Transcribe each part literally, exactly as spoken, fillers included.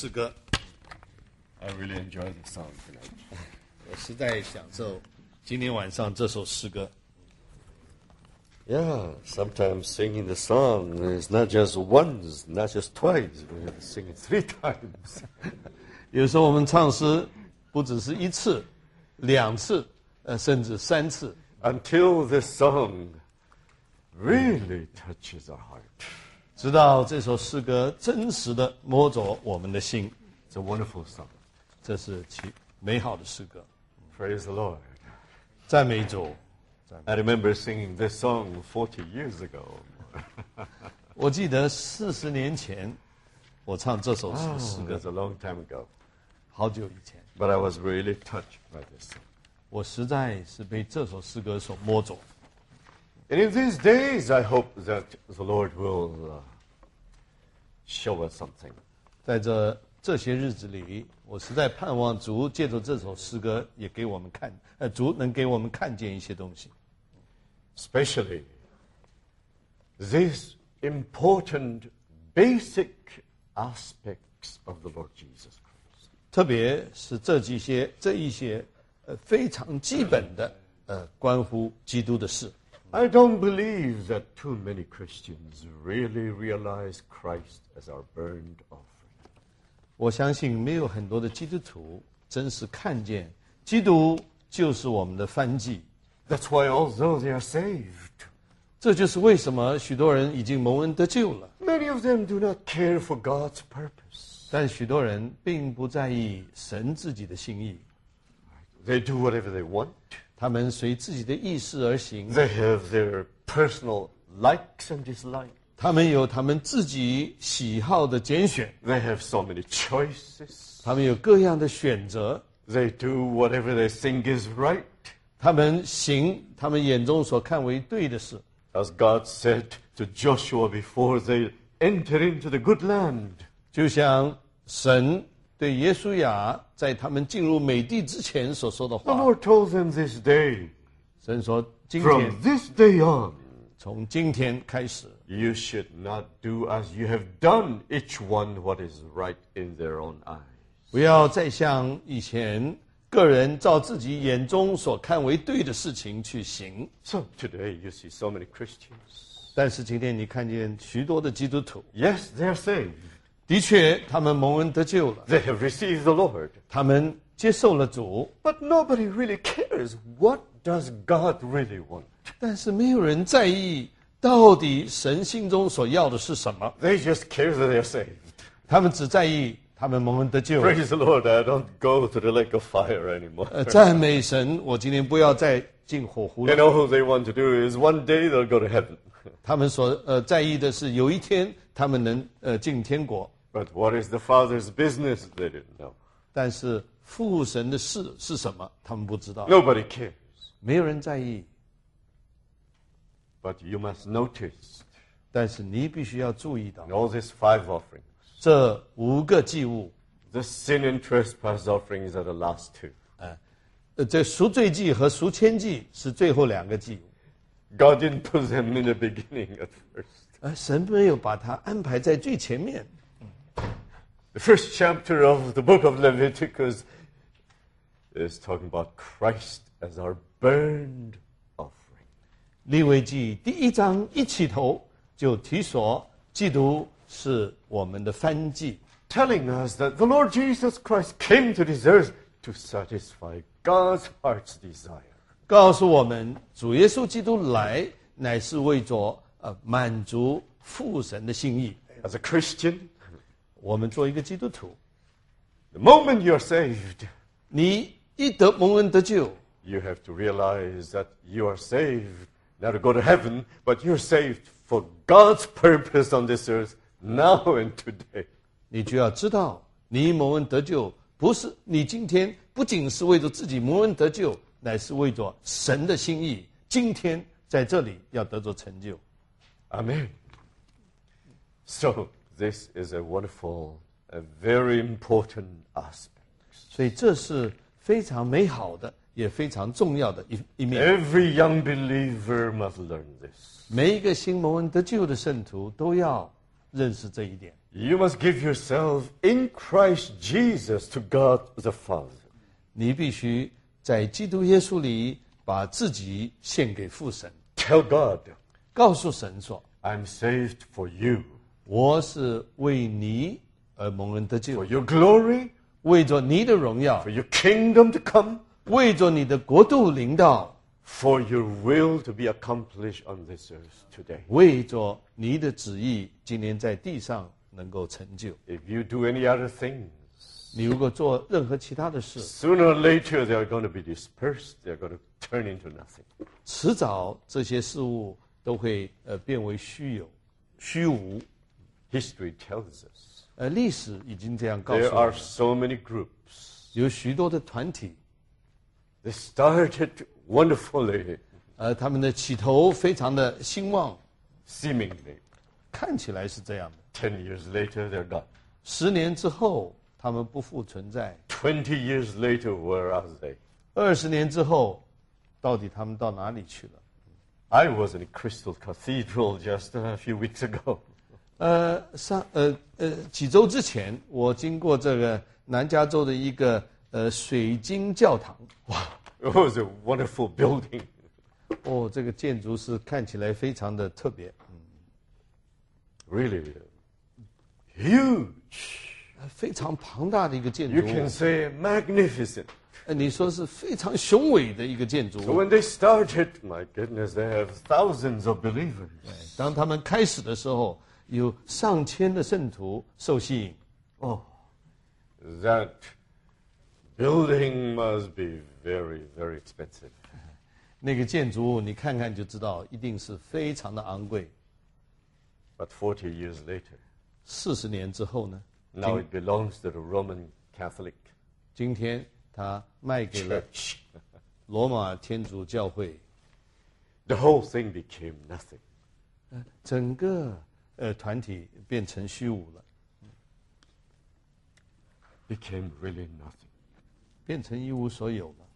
诗歌。 I really enjoy the song tonight. 我实在享受今天晚上这首诗歌。 Yeah, sometimes singing the song is not just once, not just twice, we have to sing it three times. 有时候我们唱诗不只是一次、两次，呃，甚至三次。 Until this song really touches our heart. 直到这首诗歌真实的摸着我们的心。 It's a wonderful song. 这是其美好的诗歌。 Praise the Lord. 赞美主。 I remember singing this song forty years ago. 我记得四十年前，我唱这首诗 Oh, 诗歌 that's a long time ago. 好久以前。 But I was really touched by this song. 我实在是被这首诗歌所摸着。 And in these days, I hope that the Lord will uh, show us something. 在这这些日子里，我实在盼望主借着这首诗歌，也给我们看，呃，主能给我们看见一些东西。 Especially these important, basic aspects of the Lord Jesus Christ. 特别是这几些这一些呃非常基本的呃关乎基督的事。 I don't believe that too many Christians really realize Christ as our burned offering. 我相信没有很多的基督徒真是看见基督就是我们的燔祭。 That's why although they are saved, 这就是为什么许多人已经蒙恩得救了， many of them do not care for God's purpose. 但许多人并不在意神自己的心意， They do whatever they want. 他们随自己的意识而行， They have their personal likes and dislikes. 他们有他们自己喜好的拣选， They have so many choices. 他们有各样的选择， They do whatever they think is right. 他们行他们眼中所看为对的事。 As God said to Joshua before they enter into the good land, 就像神对耶稣亚在他们进入美地之前所说的 the 话， Lord told them this day, 神说：“今 from 天， this day on, 从今天开始， you should not do as you have done each one what is right in their own eyes. 不要再像以前个人照自己眼中所看为对的事情去行。 So today you see so many Christians. 但是今天你看见许多的基督徒， Yes, they are saved. 的确他们蒙恩得救了， They have received the Lord. 他们接受了主， But nobody really cares. What does God really want? 但是没有人在意到底神心中所要的是什么， They just care that they are saved. 他们只在意他们蒙恩得救。 Praise the Lord, I don't go to the lake of fire anymore. 呃，赞美神！我今天不要再进火湖 And 了。 all they want to do is one day they'll go to heaven. 他们所呃在意的是有一天他们能呃进天国， But what is the Father's business? They didn't know. 但是父神的事是什么，他们不知道， Nobody cares. 没有人在意。 But you must notice 但是你必须要注意到 in all these five offerings, 这五个祭物， the sin and trespass offerings are the last two. 呃，这赎罪祭和赎愆祭是最后两个祭物。 God didn't put them in the beginning at first. 而神没有把它安排在最前面。 The first chapter of the book of Leviticus is talking about Christ as our burned offering. 利未记第一章一起头就提说，基督是我们的燔祭， Telling us that the Lord Jesus Christ came to this earth to satisfy God's heart's desire. 告诉我们主耶稣基督来乃是为着呃满足父神的心意。 As a Christian, 我们做一个基督徒， the moment you're saved, 你一得蒙恩得救， you have to realize that you are saved not to go to heaven, but you're saved for God's purpose on this earth now and today. 你就要知道，你蒙恩得救，不是你今天不仅是为着自己蒙恩得救，乃是为着神的心意，今天在这里要得着成就。 Amen. So this is a wonderful, a very important aspect. 所以这是非常美好的，也非常重要的一一面。 Every young believer must learn this. 每一个新蒙恩得救的圣徒都要认识这一点。 You must give yourself in Christ Jesus to God the Father. 你必须在基督耶稣里把自己献给父神， Tell God, 告诉神说 I'm saved for you, 我是为你而蒙恩得救 for，your glory, 为着你的荣耀 for，your kingdom to come, 为着你的国度临到， for your will to be accomplished on this earth today. 为着你的旨意今天在地上能够成就。 If you do any other things, 你如果做任何其他的事， sooner or later they are going to be dispersed. They are going to turn into nothing. 迟早这些事物都会呃变为虚有、虚无。 History tells us 呃，历史已经这样告诉 there 我 are 们， so many groups. 有许多的团体， They started wonderfully, 呃，他们的起头非常的兴旺， seemingly. 看起来是这样的。 Ten years later, they're gone. 十年之后，他们不复存在； Twenty years later, where are they? 二十年之后，到底他们到哪里去了？ I was in a Crystal Cathedral just a few weeks ago. 呃，上呃呃几周之前，我经过这个南加州的一个呃水晶教堂， It was a wonderful building. 哦，这个建筑是看起来非常的特别， Really huge. 呃非常庞大的一个建 You 筑 can 物。 say magnificent. 呃，你说是非常雄伟的一个建筑 So 物。 when they started, my goodness, they have thousands of believers. 当他们开始的时候，有上千的圣徒受吸引。 Oh, that building must be very, very expensive. 那个建筑物你看看就知道，一定是非常的昂贵。 But forty years later, 四十年之后呢， now it belongs to the Roman Catholic 今天它卖给了 Church. 罗马天主教会， The whole thing became nothing. 整个呃团体变成虚无了， Became really nothing. 变成一无所有了。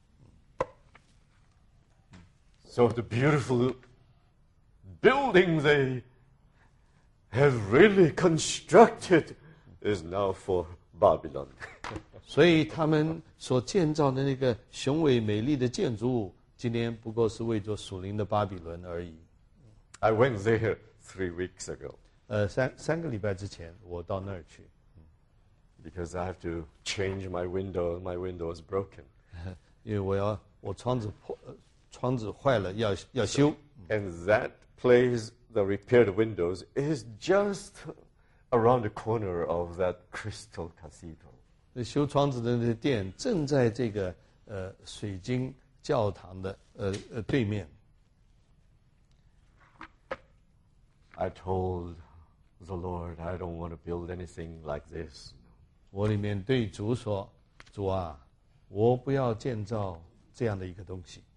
So the beautiful building they have really constructed is now for Babylon. 所以他们所建造的那个雄伟美丽的建筑物，今天不过是为着属灵的巴比伦而已。 I went there three weeks ago 呃，三三个礼拜之前，我到那儿去， because I have to change my window. My window is broken. 因为我要我窗子破，呃窗子坏了要要修。 And that place, the repaired windows, is just around the corner of that Crystal Cathedral. 那修窗子的那个店正在这个呃水晶教堂的呃呃对面。 I told the Lord, I don't want to build anything like this. 我里面对主说：“主啊，我不要建造这样的一个东西，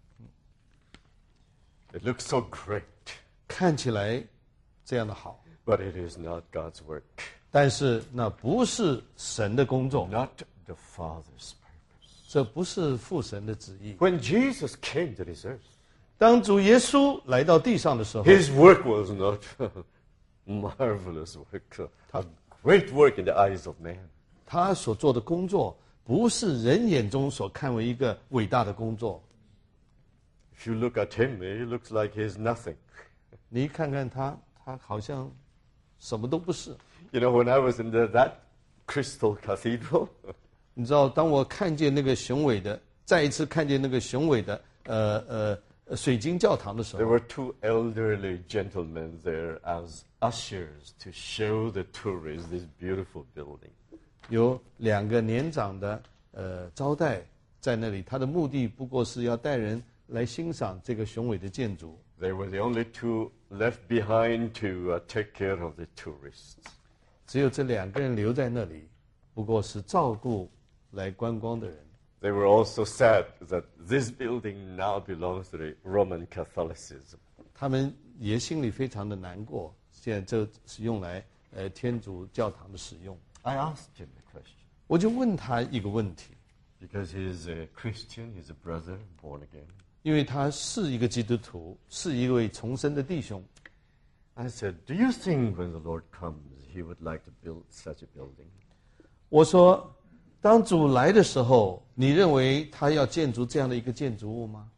It looks so great, 看起来这样的好， but it is not God's work, 但是那不是神的工作， not the Father's purpose. 这不是父神的旨意。 When Jesus came to this earth, 当主耶稣来到地上的时候， his work was not marvelous work, a great work in the eyes of man. 他所做的工作不是人眼中所看为一个伟大的工作。 If you look at him, he looks like he's nothing. 你看看他，他好像什么都不是。 You know, when I was in the, that Crystal Cathedral, 你知道，当我看见那个雄伟的，再一次看见那个雄伟的呃呃呃水晶教堂的时 there 候， were two elderly gentlemen there as ushers to show the tourists this beautiful building. 有两个年长的呃招待在那里，他的目的不过是要带人来欣赏这个雄伟的建筑。 They were the only two left behind to uh, take care of the tourists. 只有这两个人留在那里，不过是照顾来观光的人。 They were also sad that this building now belongs to the Roman Catholicism. 他们也心里非常的难过，现在这是用来呃天主教堂的使用。 I asked him the question 我就问他一个问题， because he's a Christian, he's a brother, born again. 因为他是一个基督徒，是一位重生的弟兄。 I said, do you think when the Lord comes, he would like to build such a building? 我说，当主来的时候，你认为他要建筑这样的一个建筑物吗？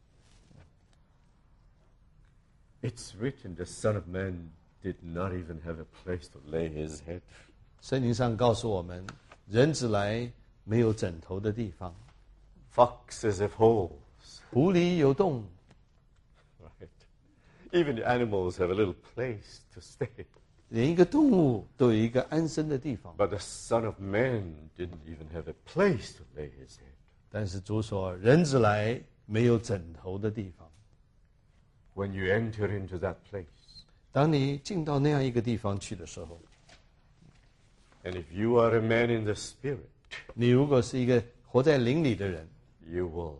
It's written, the Son of Man did not even have a place to lay his head. 圣经上告诉我们，人子来没有枕头的地方， Foxes have holes. 狐狸有洞， Right? Even the animals have a little place to stay. 连一个动物都有一个安身的地方。 But the Son of Man didn't even have a place to lay his head. 但是主说，人子来没有枕头的地方。 When you enter into that place, 当你进到那样一个地方去的时候， and if you are a man in the Spirit, 你如果是一个活在灵里的人， you will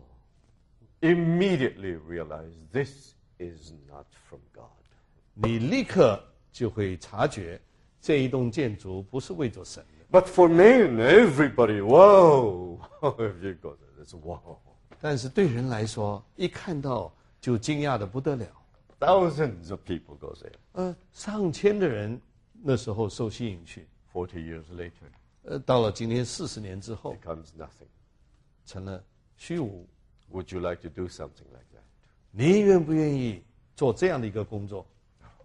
immediately realize this is not from God. 你立刻就会察觉这一栋建筑不是为着神的。 But for men, everybody, whoa, if you go there, it's wow. 但是对人来说，一看到就惊讶的不得了。 Thousands of people go there. 呃，上千的人那时候受吸引去， Forty years later, 呃，到了今天四十年之后， becomes nothing. 成了虚无。 Would you like to do something like that? 你愿不愿意做这样的一个工作？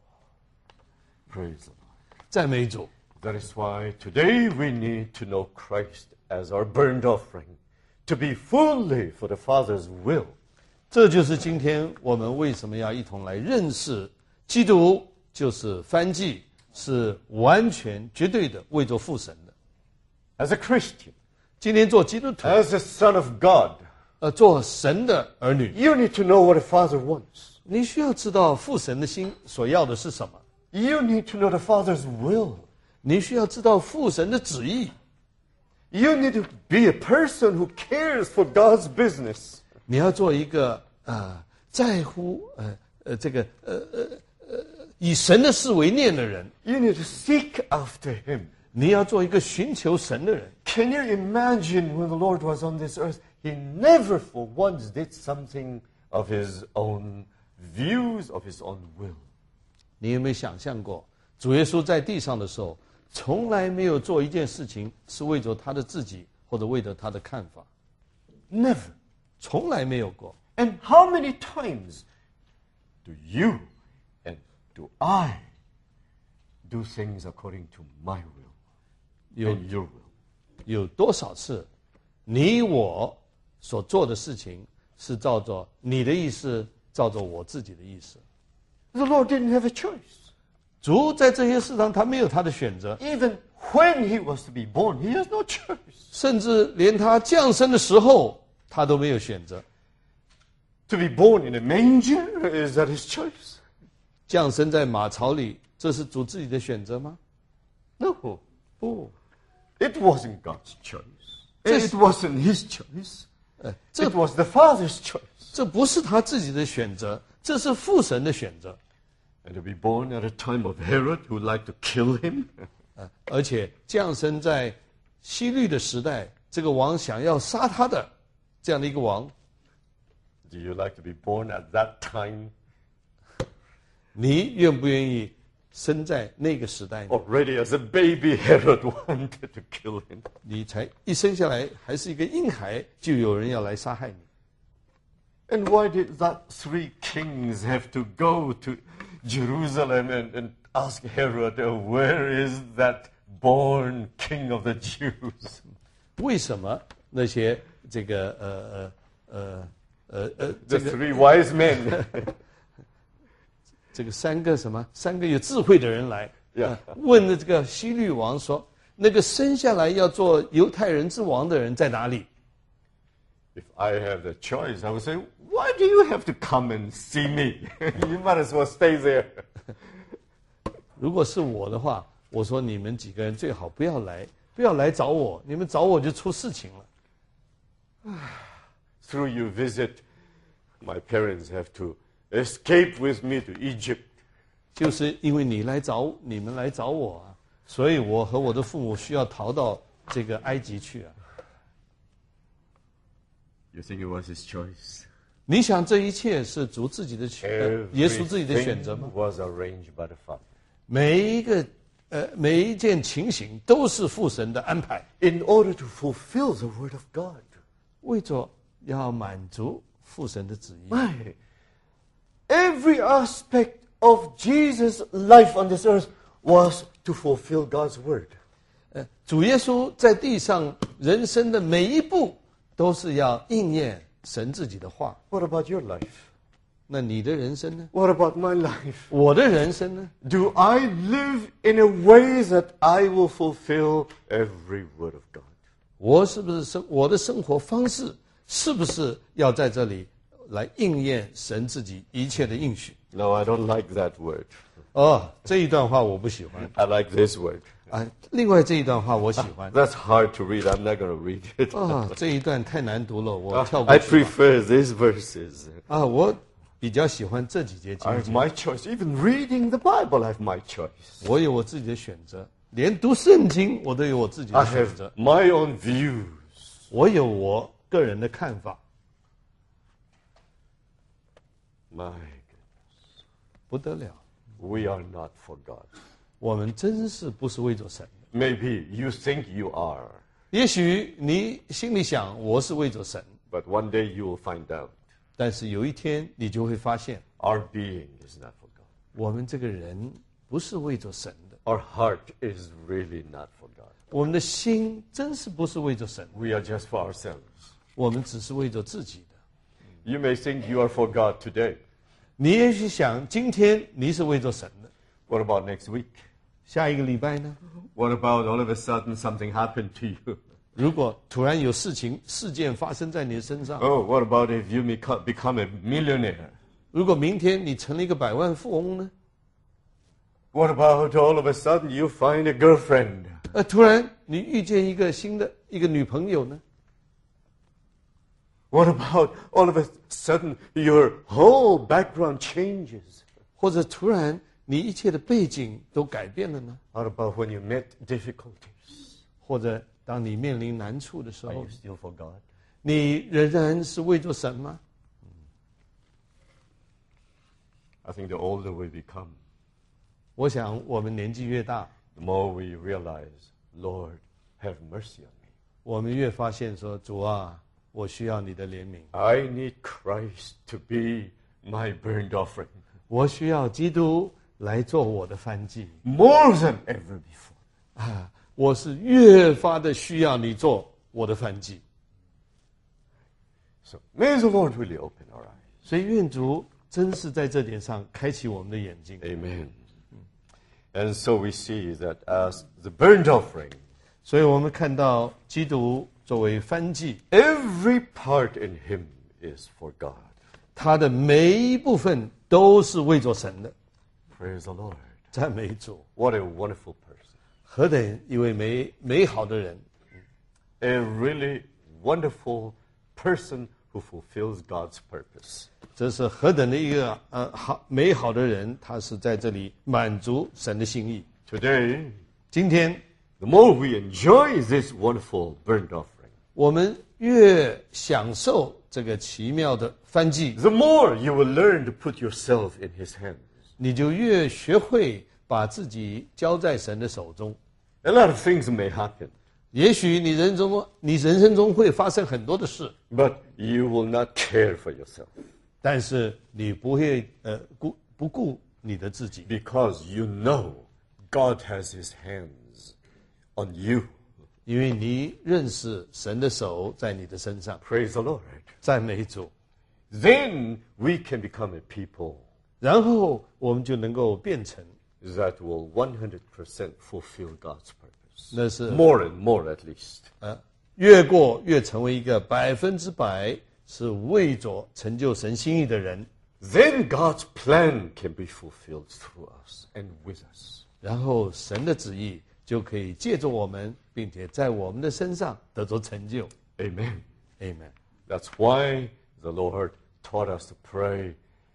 Praise the Lord. 赞美主。 That is why today we need to know Christ as our burnt offering, to be fully for the Father's will. 这就是今天我们为什么要一同来认识基督，就是燔祭，是完全绝对的为着父神的。 As a Christian, 今天做基督徒， as a son of God, 呃，做神的儿女， you need to know what the Father wants. 你需要知道父神的心所要的是什么， You need to know the Father's will. 你需要知道父神的旨意， You need to be a person who cares for God's business. 你要做一个啊、呃、在乎呃呃这个呃呃呃以神的事为念的人， You need to seek after Him. 你要做一个寻求神的人。 Can you imagine when the Lord was on this earth, He never for once did something of His own views, of His own will. 你有没有想象过，主耶稣在地上的时候，从来没有做一件事情是为着他的自己或者为着他的看法， Never. 从来没有过。 And how many times do you and do I do things according to my will 有 and your will? 有多少次，你我所做的事情是照着你的意思，照着我自己的意思？ The Lord didn't have a choice. 主在这些事上他没有他的选择， Even when He was to be born, He has no choice. 甚至连他降生的时候他都没有选择。 To be born in a manger, is that His choice? 降生在马槽里，这是主自己的选择吗？ No. 不， It wasn't God's choice. Just- It wasn't His choice. 呃，这 It was the Father's choice. 这不是他自己的选择，这是父神的选择。 And to be born at a time of Herod who would like to kill Him. 呃，而且降生在希律的时代，这个王想要杀他的这样的一个王， Do you like to be born at that time? 你愿不愿意生在那个时代呢？ Already as a baby, Herod wanted to kill him. 你才一生下来还是一个婴孩，就有人要来杀害你。 And why did that three kings have to go to Jerusalem and, and ask Herod, uh, where is that born king of the Jews? 为什么那些这个呃呃呃呃呃 The 这个 three wise men. 这个三个什么三个有智慧的人来， Yeah. 呃问了这个希律王说，那个生下来要做犹太人之王的人在哪里？ If I have the choice, I would say, why do you have to come and see me? You might as well stay there. 如果是我的话，我说你们几个人最好不要来，不要来找我，你们找我就出事情了。 Through your visit, my parents have to escape with me to Egypt. 就是因为你来找你们来找我啊，所以我和我的父母需要逃到这个埃及去啊。 You think it was his choice? 你想这一切是主自己的选，呃耶稣自己的选择 Everything 吗？ was arranged by the Father. 每一个呃每一件情形都是父神的安排， in order to fulfill the word of God. 为着要满足父神的旨意。 My, every aspect of Jesus' life on this earth was to fulfill God's word. 呃，主耶稣在地上人生的每一步都是要应验神自己的话。 What about your life? 那你的人生呢？ What about my life? 我的人生呢？ Do I live in a way that I will fulfill every word of God? 我是不是生我的生活方式是不是要在这里来应验神自己一切的应许？ No, I don't like that word. 哦，这一段话我不喜欢 I like this word. 啊。另外这一段话我喜欢 That's hard to read. I'm not going to read it. 啊，这一段太难读了，我跳 I 过去吧。 prefer these verses. 啊，我比较喜欢这几节 I 经 have 节， my choice. Even reading the Bible, I have my choice. 我有我自己的选择，连读圣经我都有我自己 I 的选 have 择， my own views. 我有我个人的看法， My, 不得了。 we are not for God. 我们真是不是为着神的。 Maybe you think you are, 也许你心里想我是为着神， but one day you will find out 但是有一天你就会发现， our being is not for God. 我们这个人不是为着神的， Our heart is really not for God. 我们的心真是不是为着神， We are just for ourselves. 我们只是为着自己的。 You may think you are for God today. 你也许想今天你是为着神的， What about next week? 下一个礼拜呢？ What about all of a sudden something happened to you? 如果突然有事情事件发生在你的身上， Oh, what about if you beco- become a millionaire? 如果明天你成了一个百万富翁呢？ What about all of a sudden you find a girlfriend? 呃，突然你遇见一个新的一个女朋友呢？ What about all of a sudden your whole background changes? 或者突然你一切的背景都改变了呢？ What about when you met difficulties? 或者当你面临难处的时 Are 候 you，still for God? 你仍然是为着神吗？ I think the older we become, 我想我们年纪越大， the more we realize, Lord, have mercy on me. 我们越发现说，主啊，我需要你的怜悯， I need Christ to be my burnt offering 我需要基督来做我的燔祭 more than ever before. 啊！我是越发的需要你做我的燔祭。 So may the Lord really open our eyes. 所以愿主真是在这点上开启我们的眼睛。 Amen. And so we see that as the burnt offering, 所以我们看到基督作为燔祭， every part in him is for God. 他的每一部分都是为着神的。 Praise the Lord. 赞美主！ What a wonderful person. 何等一位美美好的人！ A really wonderful person who fulfills God's purpose. 这是何等的一个呃好美好的人，他是在这里满足神的心意。 Today, 今天 the more we enjoy this wonderful burnt offering, 我们越享受这个奇妙的燔祭， the more you will learn to put yourself in his hands. 你就越学会把自己交在神的手中。 A lot of things may happen, 也许你人中你人生中会发生很多的事， but you will not care for yourself 但是你不会呃顾不顾你的自己， because you know God has his hands on you. 因为你认识神的手在你的身上。 Praise the Lord. 赞美主， Then we can become a people 然后我们就能够变成， that will one hundred percent fulfill God's purpose. 那是 More and more at least. 呃越过越成为一个百分之百是为着成就神心意的人， Then God's plan can be fulfilled through us and with us. 然后神的旨意就可以借着我们，并且在我们的身上得着成就。 Amen. Amen。 That's why the Lord taught us to pray,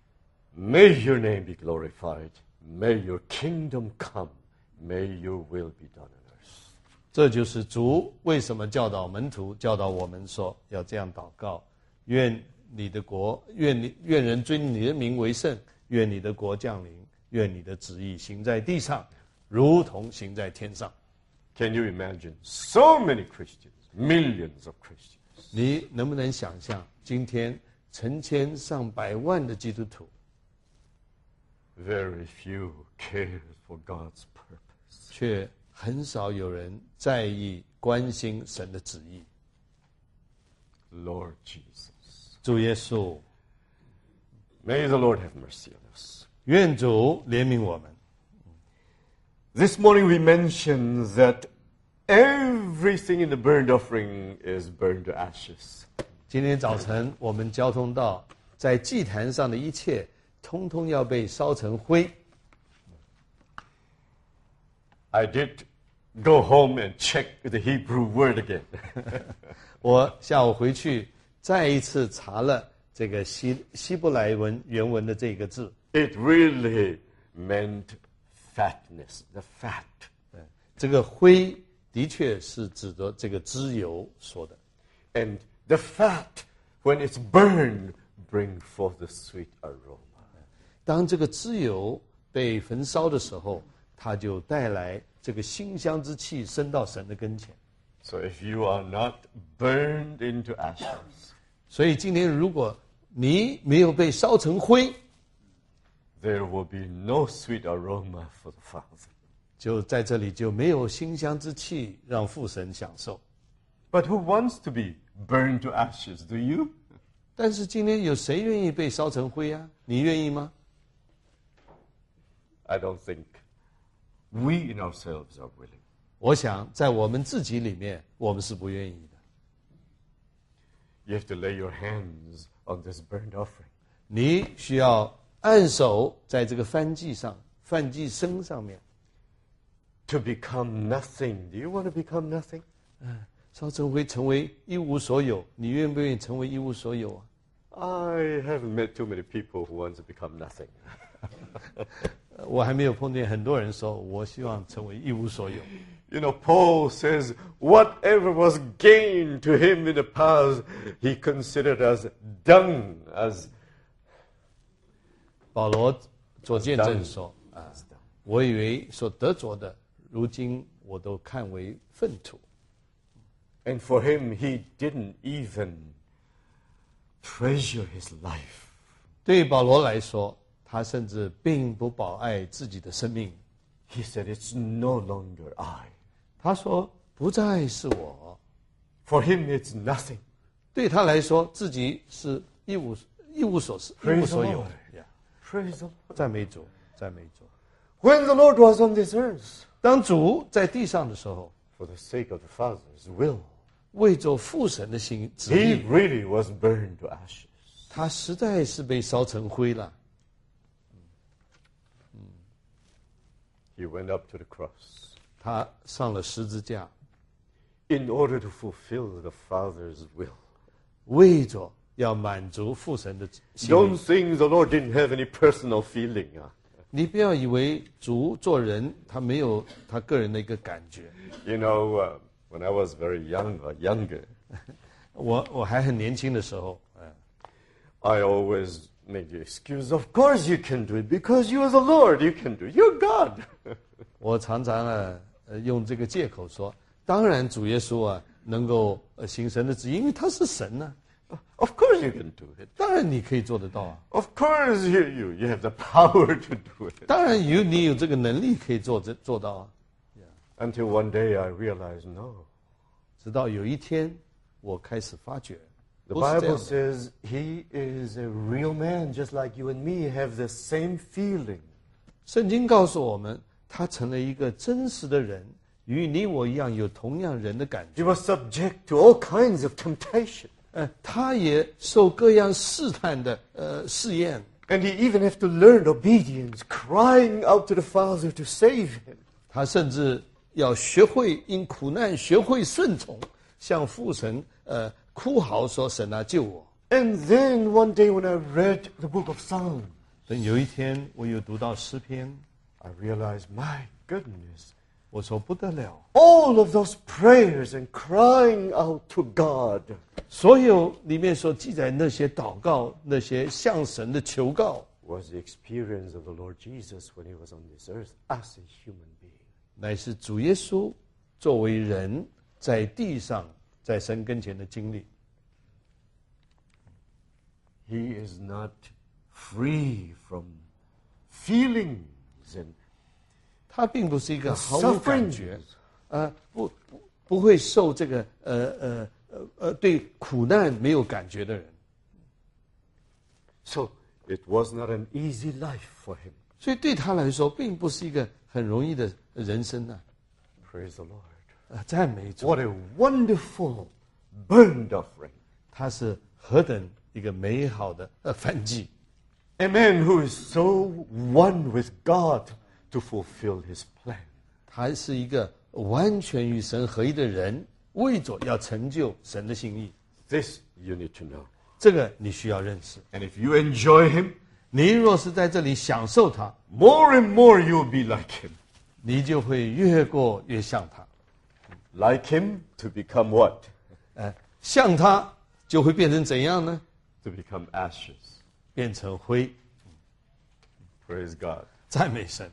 may your name be glorified, may your kingdom come, may your will be done on earth. 这就是主为什么教导门徒、教导我们说要这样祷告：愿你的国，愿你愿人尊你的名为圣，愿你的国降临， 愿你的旨意行在地上，如同行在天上。 Can you imagine so many Christians, millions of Christians? 你能不能想象，今天成千上百万的基督徒， Very few care for God's purpose. 却很少有人在意关心神的旨意。 Lord Jesus, 主耶稣， may the Lord have mercy on us. 愿主怜悯我们。 This morning we mentioned that everything in the burnt offering is burned to ashes. 今天早晨我们交通到，在祭坛上的一切，通通要被烧成灰。 I did go home and check the Hebrew word again. 我下午回去再一次查了这个希希伯来文原文的这个字， It really meant fatness, the fat. 这个灰的确是指的这个脂油说的。 And the fat, when it's burned, bring forth the sweet aroma. 当这个脂油被焚烧的时候，它就带来这个馨香之气升到神的跟前。 So if you are not burned into ashes, 所以今天如果你没有被烧成灰， there will be no sweet aroma for the Father. 就在这里就没有馨香之气让父神享受。 But who wants to be burned to ashes? Do you? 但是今天有谁愿意被烧成灰啊？你愿意吗？ I don't think we in ourselves are willing. 我想在我们自己里面，我们是不愿意的。 You have to lay your hands on this burnt offering. 你需要按手在这个燔祭上、燔祭牲上面， To become nothing. Do you want to become nothing? 烧成灰，成为一无所有。你愿不愿意成为一无所有啊？ I haven't met too many people who want to become nothing. 我还没有碰见很多人说，我希望成为一无所有。 You know, Paul says, whatever was gained to him in the past, he considered as dung, as 保罗做见证说：“啊，我以为所得着的，如今我都看为粪土。 And for him, he didn't even treasure his life. ” 对于保罗来说，他甚至并不保爱自己的生命。 He said, it's no longer I. 他说：“不再是我。 For him, it's nothing. ” 对他来说，自己是一无一无所事，一 Praise 无所 the 有 Lord.。 呀 Praise the Lord. 赞美主，赞美主。 When the Lord was on this earth, 当主在地上的时候， for the sake of the Father's will, 为着父神的心旨 he 意， really was burned to ashes. 他实在是被烧成灰了。 He went up to the cross 他上了十字架， in order to fulfill the Father's will. 为着要满足父神的心意。 Don't think the Lord didn't have any personal feeling. Huh? 你不要以为主做人他没有他个人的一个感觉。 You know, uh, when I was very young or younger, 我我还很年轻的时候，嗯， I always made the excuse, of course you can do it, because you are the Lord, you can do it. You're God. 我常常呢，呃，用这个借口说，当然主耶稣啊能够呃行神的旨意，因为他是神呢、 Of course you can do it. 当然你可以做得到啊， Of course you, you, you have the power to do it. 当然有你有这个能力可以做这做到啊。 Until one day I realized, no. 直到有一天，我开始发觉， The 不是这 Bible 样的。 says he is a real man, just like you and me have the same feeling. 圣经告诉我们，他成了一个真实的人，与你我一样有同样人的感觉。 He was subject to all kinds of temptation. 呃，他也受各样试探的呃试验， And he even had to learn obedience, crying out to the Father to save him. 他甚至要学会因苦难学会顺从，向父神呃哭嚎说：“神啊，救我！” And then one day when I read the book of Psalms, 等有一天我又读到诗篇， I realized, my goodness, 我说不得了， all of those prayers and crying out to God, 所有里面所记载那些祷告，那些向神的求告， was the experience of the Lord Jesus when he was on this earth as a human being. 乃是主耶稣作为人在地上在神跟前的经历。 He is not free from feelings and 他并不是一个毫无感觉，呃，不不不会受这个呃呃呃呃对苦难没有感觉的人。 So it was not an easy life for him. 所以对他来说，并不是一个很容易的人生啊。 Praise the Lord. 呃，赞美主， What a wonderful burnt offering. 他是何等一个美好的呃燔祭。 A man who is so one with God to fulfill his plan. 他是一个完全与神合一的人，为着要成就神的心意。 This you need to know. 这个你需要认识。 And if you enjoy him, 你若是在这里享受他， more and more you'll be like him. 你就会越过越像他。 Like him to become what? 呃，像他就会变成怎样呢？ To become ashes. 变成灰。 Praise God. 赞美神。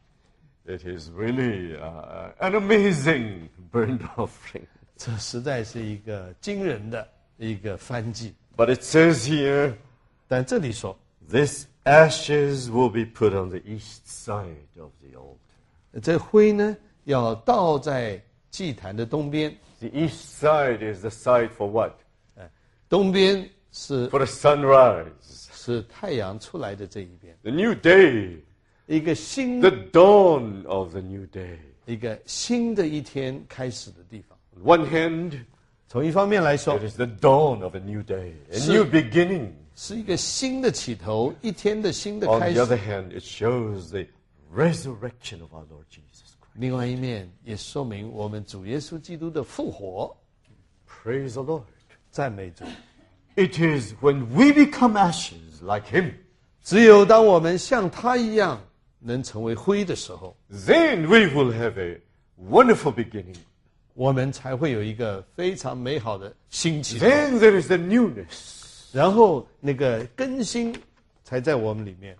It is really uh, an amazing burnt offering. 这实在是一个惊人的一个翻祭。 But it says here, 但这里说， this ashes will be put on the east side of the altar. 这灰呢要倒在祭坛的东边。 The east side is the side for what? 东边是 For the sunrise. 是太阳出来的这一边， The new day. 一个新 The dawn of the new day. 一个新的一天开始的地方。 On one hand, 从一方面来说 it，is the dawn of a new day, a 是 new beginning. 是一个新的起头，一天的新的 On 开 the 始。 other hand, it shows the resurrection of our Lord Jesus Christ. 另外一面也说明我们主耶稣基督的复活。 Praise the Lord. 赞美主！ It is when we become ashes like him, 只有当我们像他一样能成为灰的时候， then we will have a wonderful beginning. 我们才会有一个非常美好的新起头。 Then there is the newness. 然后那个更新才在我们里面，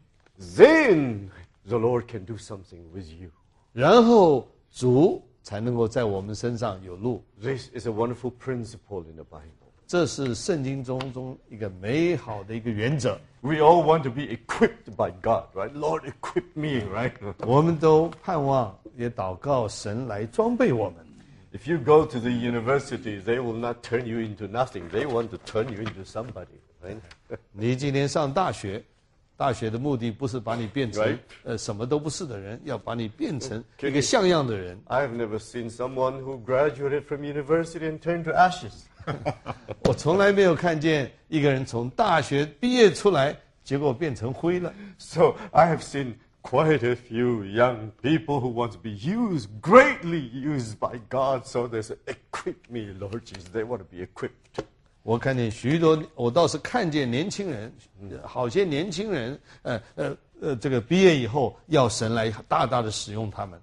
Then the Lord can do something with you. 然后主才能够在我们身上有路。 This is a wonderful principle in the Bible. 这是圣经中中一个美好的一个原则。 We all want to be equipped by God, right? Lord, equip me, right? 我们都盼望也祷告神来装备我们。 If you go to the university, they will not turn you into nothing. They want to turn you into somebody, right? 你今天上大学，大学的目的不是把你变成 Right. 呃什么都不是的人，要把你变成一个像样的人。 I've never seen someone who graduated from university and turned to ashes. 我从来没有看见一个人从大学毕业出来，结果变成灰了。 So I have seen quite a few young people who want to be used, greatly used by God. So they say, equip me, Lord Jesus. They want to be equipped. 我看见许多，我倒是看见年轻人，好些年轻人，呃呃呃，这个毕业以后要神来大大的使用他们。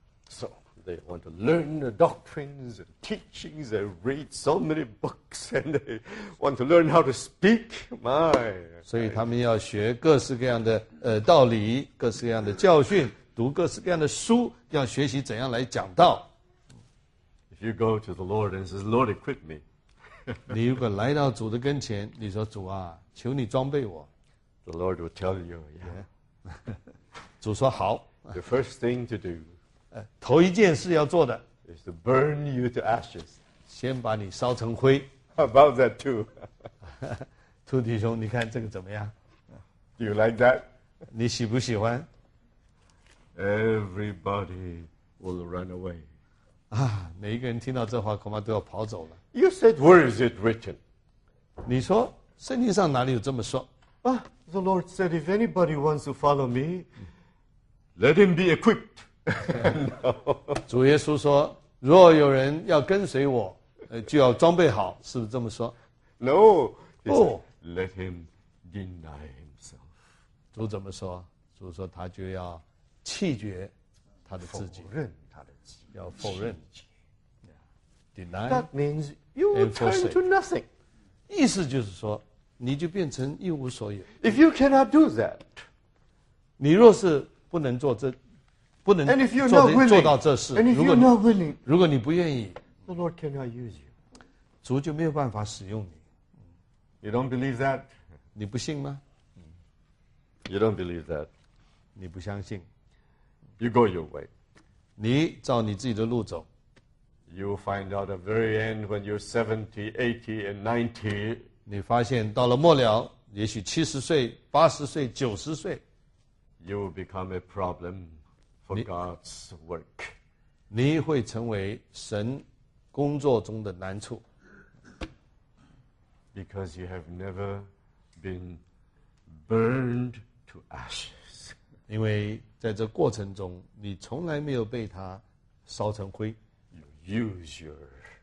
So they want to learn the doctrines and teachings. They read so many books and they want to learn how to speak. My. 所以他们要学各式各样的呃道理，各式各样的教训，读各式各样的书，要学习怎样来讲道。 If you go to the Lord and says, Lord, equip me. 你如果来到主的跟前，你说主啊，求你装备我。 The Lord will tell you, yeah. 主说好， The first thing to do 呃，头一件事要做的， is to burn you to ashes. 先把你烧成灰。 How about that too? 兔弟兄，你看这个怎么样？ Do you like that? 你喜不喜欢？ Everybody will run away. 啊，每一个人听到这话，恐怕都要跑走了。 You said, where is it written? 你说圣经上哪里有这么说？ Ah, the Lord said, if anybody wants to follow me, let him be equipped. No. 主耶稣说，若有人要跟随我，呃，就要装备好，是不是这么说？ No. He Oh. said, let him deny himself. 主怎么说？主说他就要弃绝他的自己，要否认。deny That means you will And turn forsake. to nothing. 意思就是说，你就变成一无所有。 If you cannot do that, 你若是不能做这，不能 And if you're 做 not 这 willing, 做到这事， and if 如果 you're 你 not willing, 如果你不愿意， the Lord cannot use you. 主就没有办法使用你。 You don't believe that? 你不信吗？ You don't believe that. 你不相信？ You go your way. 你照你自己的路走， You'll find out at the very end when you're seventy, eighty, and ninety, 你发现到了末了，也许七十岁、八十岁、九十岁， you will become a problem for Ni- God's work. 你会成为神工作中的难处， Because you have never been burned to ashes. 因为在这过程中，你从来没有被它烧成灰。 You use your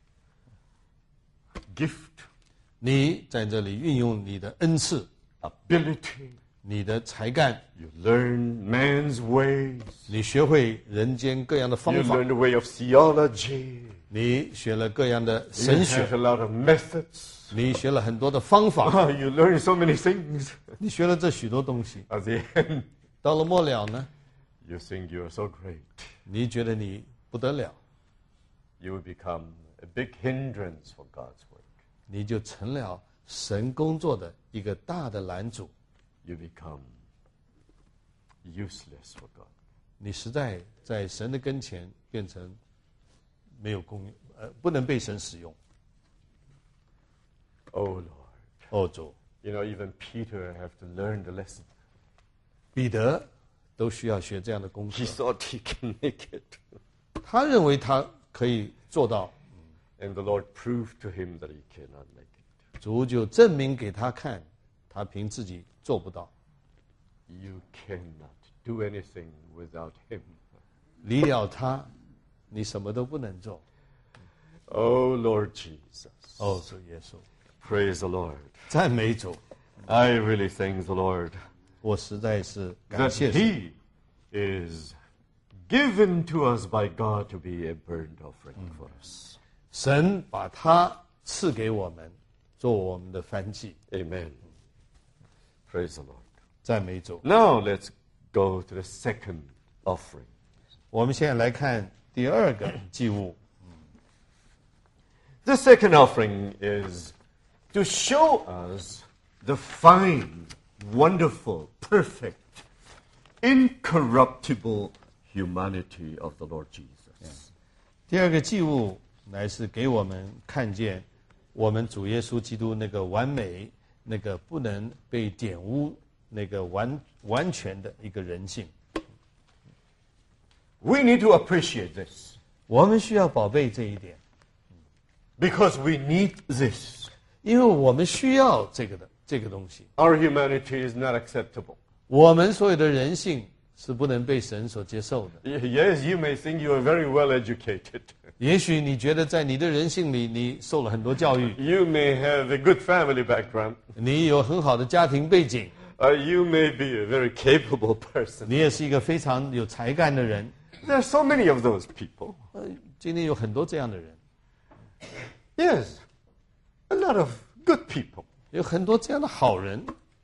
gift, 你在这里运用你的恩赐、 ability. 你的才干， You learn man's ways. 你学会人间各样的 You 方法， learn the way of theology. 你学了各样的 You 神 have 学， a lot of methods. 你学了很多的方法， Ah, you learn so many things. 你学了这许多东西。 At the end, 到了末了呢， you think you are so great. 你觉得你不得了， You will become a big hindrance for God's work. 你就成了神工作的一个大的拦阻， You become useless for God. 你实在在神的跟前变成没有功用，呃，不能被神使用。 Oh Lord. 哦，主， You know, even Peter have to learn the lesson. 彼得都需要学这样的功课 He。thought he can make it. 他认为他可以做到， And the Lord proved to him that he cannot make it. 主就证明给他看，他凭自己做不到。 You cannot do anything without him. 离了他，你什么都不能做。 Oh Lord Jesus. 哦，主耶稣， Praise the Lord. 赞美主， I really thank the Lord 我实在是感 that 谢神。 he is given to us by God to be a burnt offering for us. 神把他赐给我们，做我们的燔祭。 Amen. Praise the Lord. 赞美主。 Now let's go to the second offering. 我们现在来看第二个祭物。 The second offering is to show us the fine, wonderful, perfect, incorruptible humanity of the Lord Jesus. 第二个祭物乃是给我们看见我们主耶稣基督那个完美、那个不能被玷污、那个完完全的一个人性。 We need to appreciate this 我们需要宝贝这一点， because we need this. 因为我们需要这个的这个东西。 Our humanity is not acceptable. 我们所有的人性是不能被神所接受的。 Y- Yes, you may think you are very well educated. 也许你觉得在你的人性里，你受了很多教育， You may have a good family background. 你有很好的家庭背景， Uh, you may be a very capable person. 你也是一个非常有才干的人。 There are so many of those people. 呃，今天有很多这样的人， Yes, a lot of good people. 有很多这样的好人，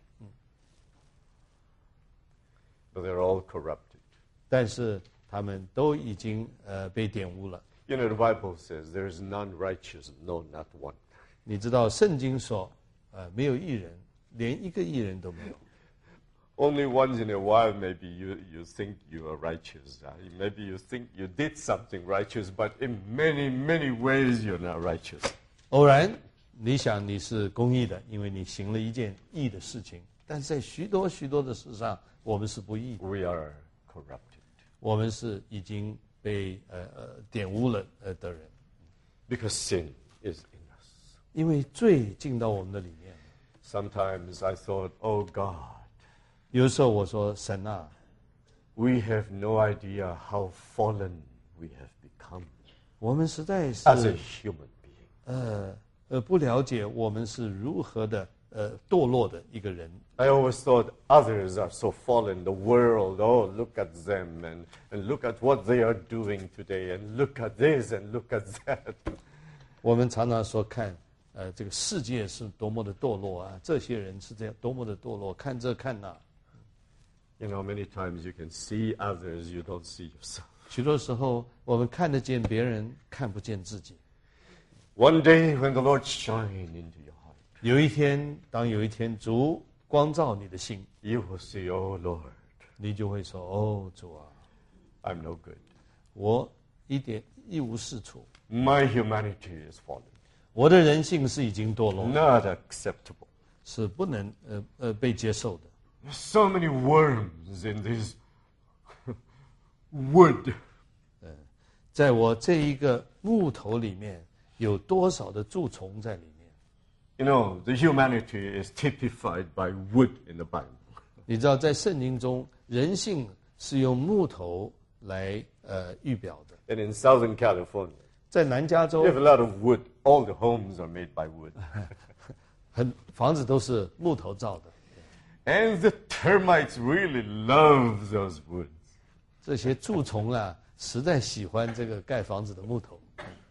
But they're all corrupted. 但是他们都已经呃被玷污了。 You know, the Bible says there is none righteous, no, not one. 你知道圣经说，呃，没有义人，连一个义人都没有。 Only once in a while, maybe you, you think you are righteous. Uh, maybe you think you did something righteous, but in many, many ways you're not righteous. 偶然你想你是公义的，因为你行了一件义的事情，但是在许多许多的事上，我们是不义的， We are corrupted 我们是已经被呃呃玷污了呃的人， because sin is in us. 因为罪进到我们的里面。 Sometimes I thought, oh God, 有时候我说神啊， we have no idea how fallen we have become 我们实在 as a 是 human being. 呃呃不了解我们是如何的呃堕落的一个人。 I always thought others are so fallen, the world, oh, look at them, and, and look at what they are doing today, and look at this, and look at that. 我们常常说看，呃，这个世界是多么的堕落啊！这些人是这样多么的堕落，看这看那。 You know, many times you can see others, you don't see yourself. 许多时候，我们看得见别人，看不见自己。 One day when the Lord shine into your heart, 有一天，当有一天主光照你的心， you will see, oh Lord, 你就会说：“哦，主啊， I'm no good. 我一点一无是处， My humanity is fallen, 我的人性是已经堕落， not acceptable. 是不能呃呃被接受的。 There's so many worms in this wood. 在我这一个木头里面，有多少的蛀虫在里面？ You know, the humanity is typified by wood in the Bible. 你知道，在圣经中，人性是用木头来呃预表的。 And in Southern California, 在南加 you 州， have a lot of wood. All the homes are made by wood. 很房子都是木头造的。 And the termites really love those woods. 这些蛀虫啊，实在喜欢这个盖房子的木头。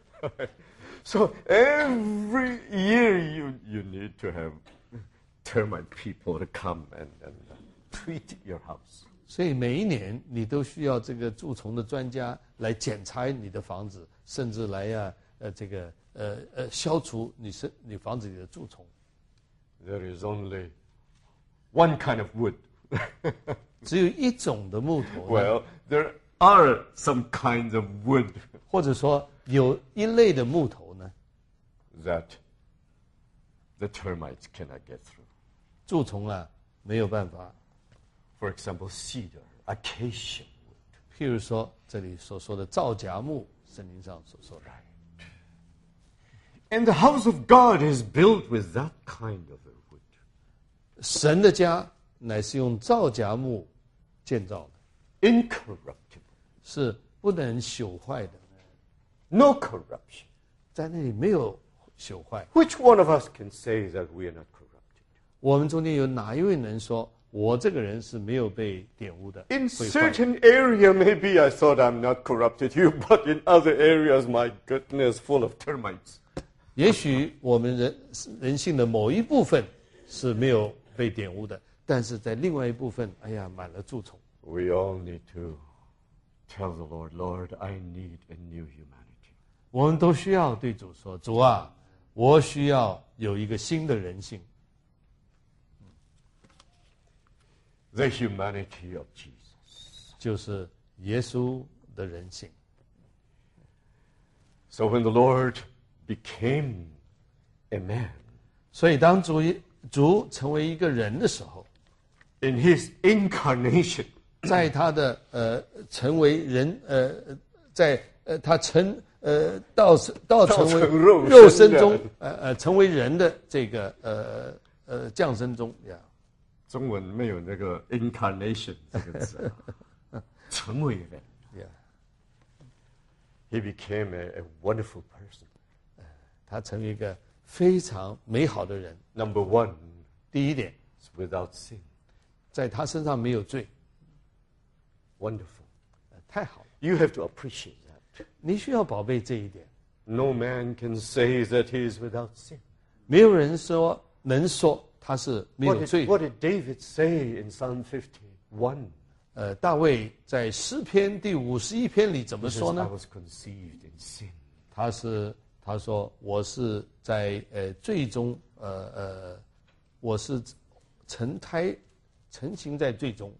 So every year you, you need to have termite people to come and, and treat your house. 所以每一年你都需要这个蛀虫的专家来检查你的房子，甚至来呀、啊、呃这个呃呃消除你是你房子里的蛀虫。 There is only one kind of wood. 只有一种的木头呢， Well, there are some kinds of wood 或者说有一类的木头呢， that the termites cannot get through. 蛀虫啊没有办法。 For example, cedar, acacia wood. 譬如说这里所说的皂荚木，圣经上所说的。 And the house of God is built with that kind of a wood. 神的家乃是用皂荚木建造的， Incorruptible. 是不能朽坏的， No corruption. 在那里没有朽坏。 Which one of us can say that we are not corrupted? 我们中间有哪一位能说，我这个人是没有被玷污的？ In 毁坏的 certain area, maybe I thought I'm not corrupted, you, but in other areas, my goodness, full of termites. 也许我们人人性的某一部分是没有被玷污的，但是在另外一部分，哎呀，满了蛀虫。 We all need to tell the Lord, Lord, I need a new humanity. 我们都需要对主说：“主啊，我需要有一个新的人性， The humanity of Jesus. 就是耶稣的人性。” So when the Lord became a man, 所以，当主主成为一个人的时候， in his incarnation, 在他的呃成为人呃，在呃他成呃到到成为到成肉身肉身中的呃呃成为人的这个呃呃降生中呀， 中文没有那个 incarnation 这个字啊，成为人。 呀， He became a, a wonderful person. 他成为一个非常美好的人。 Number one, 第一点， is without sin. 在他身上没有罪， Wonderful. 呃太好了。 You have to appreciate that. 你需要宝贝这一点。 No man can say that he is without sin. 没有人说能说他是没 What 有 did, 罪。 what did David say in Psalm fifty-one? 呃，大卫在诗篇第五十一篇里怎么 He 说 says, I 呢？ was conceived in sin. 他是他说我是在呃罪中呃呃我是成胎成型在罪中。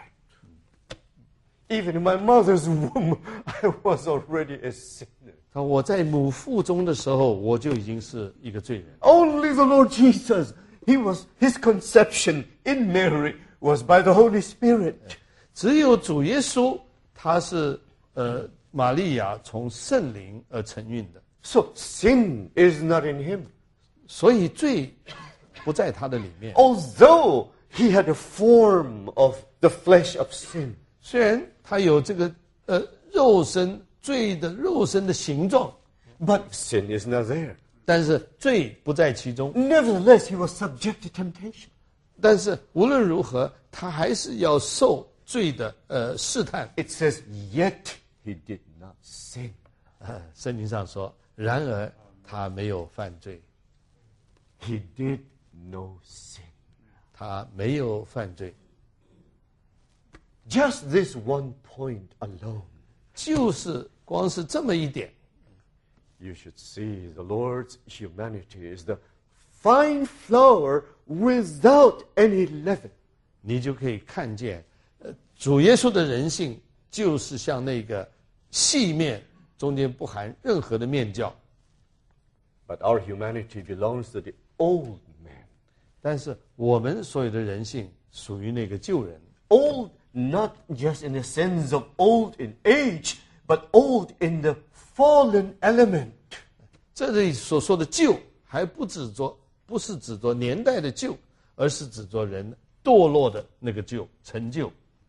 Even in my mother's womb, I was already a sinner. 他我在母腹中的时候，我就已经是一个罪人。 Only the Lord Jesus, he was, his conception in Mary was by the Holy Spirit. 只有主耶稣，他是呃玛利亚从圣灵而承运的， So sin is not in him. 所以罪不在他的里面。 Although he had a form of the flesh of sin. 虽然他有这个呃肉身罪的肉身的形状， But sin is not there. 但是罪不在其中。 Nevertheless, he was subject to temptation. 但是无论如何，他还是要受罪的呃试探。 It says, yet he did not sin. 呃，圣经上说，然而他没有犯罪， He did no sin. 他没有犯罪。 Just this one point alone, 就是光是这么一点， you should see the Lord's humanity is the fine flour without any leaven. 你就可以看见，呃，主耶稣的人性就是像那个细面，中间不含任何的面酵。 But our humanity belongs to the old man. 但是我们所有的人性属于那个旧人， Old not just in the sense of old in age, but old in the fallen element. 这里所说的旧，还不指着，不是指着年代的旧，而是指着人堕落的那个旧，陈旧。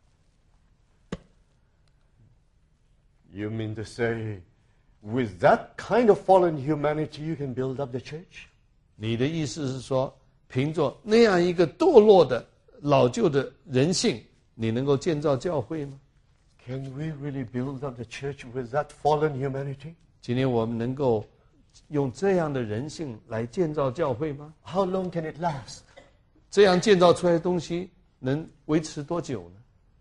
You mean to say, with that kind of fallen humanity, you can build up the church? 你的意思是说，凭着那样一个堕落的老旧的人性，你能够建造教会吗？ Can we really build up the church with that fallen humanity? 今天我们能够用这样的人性来建造教会吗？ How long can it last? 这样建造出来的东西能维持多久呢？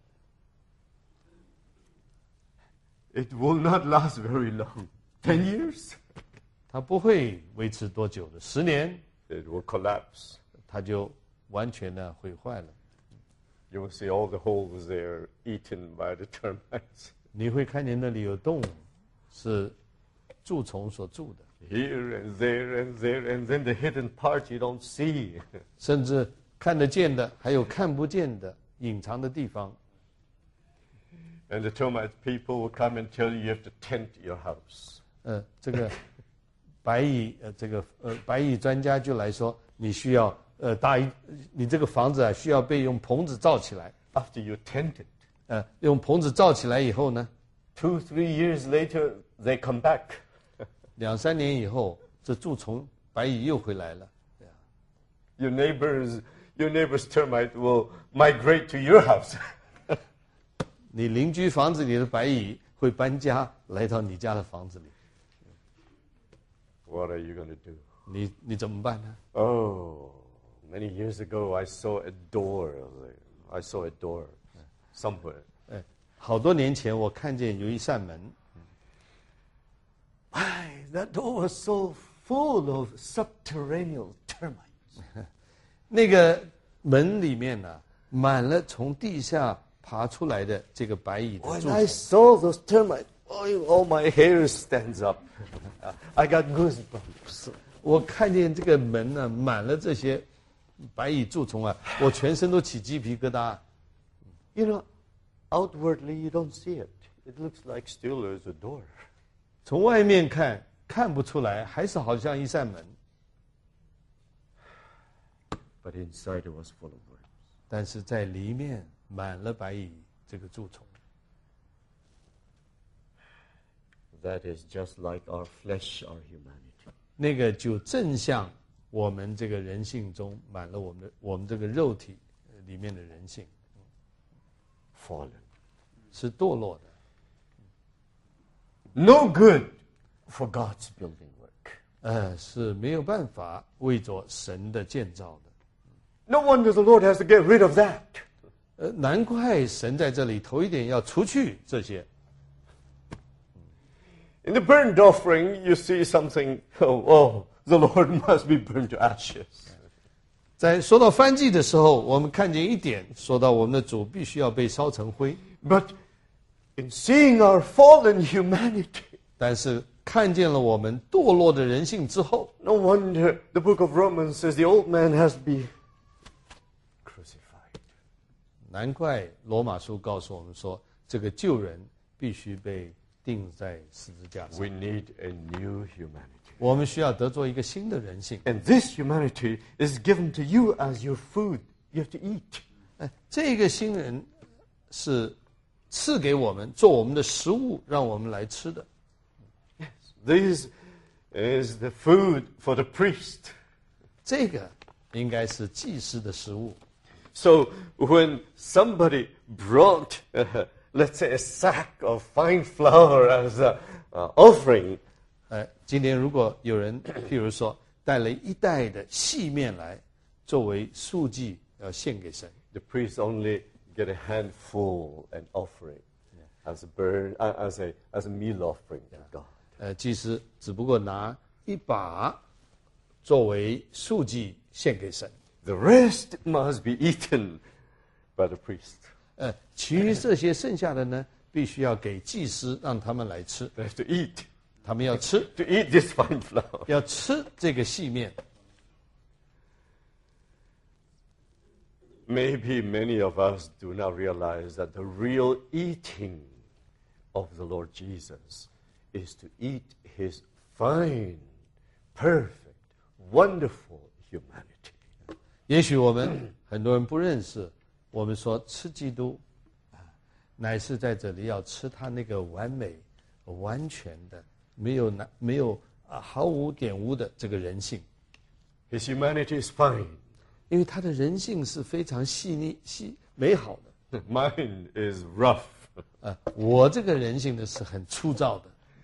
It will not last very long. Ten years? 它不会维持多久的，十年 It will collapse. 它就完全的毁坏了。 You will see all the holes there eaten by the termites. 你会看见那里有洞，是蛀虫所蛀的， Here and there and there, and then the hidden part you don't see. 甚至看得见的，还有看不见的隐藏的地方。 And the termite people will come and tell you you have to tent your house. 呃，这个白蚁呃，这个呃白蚁专家就来说，你需要呃搭一，你这个房子啊需要被用棚子罩起来。 After you tent it, 呃，用棚子罩起来以后呢， two, three years later, they come back. 两三年以后，这蛀虫白蚁又回来了。 Your neighbors, your neighbor's termite will migrate to your house. 你邻居房子里的白蚁会搬家来到你家的房子里， What are you going to do? 你你怎么办呢？ Oh, many years ago, I saw a door. I saw a door somewhere. 哎，好多年前我看见有一扇门， Why, that door was so full of subterranean termites. 那个门里面呢、满了从地下爬出来的这个白蚁的 When 蛀 I 虫。 saw those termites, oh, all my hair stands up. I got goosebumps. 我看见这个门呢、满了这些白蚁蛀虫啊，我全身都起鸡皮疙瘩。 You know, outwardly you don't see it. It looks like still there's a door. 从外面看看不出来，还是好像一扇门， But inside it was full of worms. 但是在里面满了白蚁这个蛀虫。 That is just like our flesh, our humanity. 那个就正像我们这个人性中满了我们的我们这个肉体里面的人性， Fallen. 是堕落的， No good for God's building work. 呃，是没有办法为着神的建造的。 No wonder the Lord has to get rid of that. 呃，难怪神在这里头一点要除去这些。 In the burnt offering, you see something, oh, oh, the Lord must be burned to ashes. 在说到燔祭的时候，我们看见一点，说到我们的主必须要被烧成灰。 But in seeing our fallen humanity, 但是看见了我们堕落的人性之后， no wonder the book of Romans says the old man has to be crucified. 难怪罗马书告诉我们说，这个旧人必须被钉在十字架上。 We need a new humanity. 我们需要得做一个新的人性。 And this humanity is given to you as your food. You have to eat. 哎，这个新人是赐给我们做我们的食物，让我们来吃的。 Yes. This is the food for the priest. 这个应该是祭司的食物。 So when somebody brought, uh, let's say, a sack of fine flour as an uh, offering, 哎，今天如果有人，譬如说带了一袋的细面来，作为素祭要献给神， the priest only get a handful and offering as a burn, uh, as a as a meal offering to God. 呃，祭司只不过拿一把作为素祭献给神。 The rest must be eaten by the priest. 呃，其余这些剩下的呢，必须要给祭司，让他们来吃。 They have to eat, 他们要吃， to eat this fine flour. 要吃这个细面。 Maybe many of us do not realize that the real eating of the Lord Jesus is to eat his fine, perfect, wonderful humanity. 也许我们很多人不认识，我们说吃基督，啊，乃是在这里要吃他那个完美、完全的，没有难、没有啊毫无点污的这个人性。 His humanity is fine. 因为他的人性是非常细腻、细美好的。 Mine is rough. 啊，我这个人性呢是很粗糙的。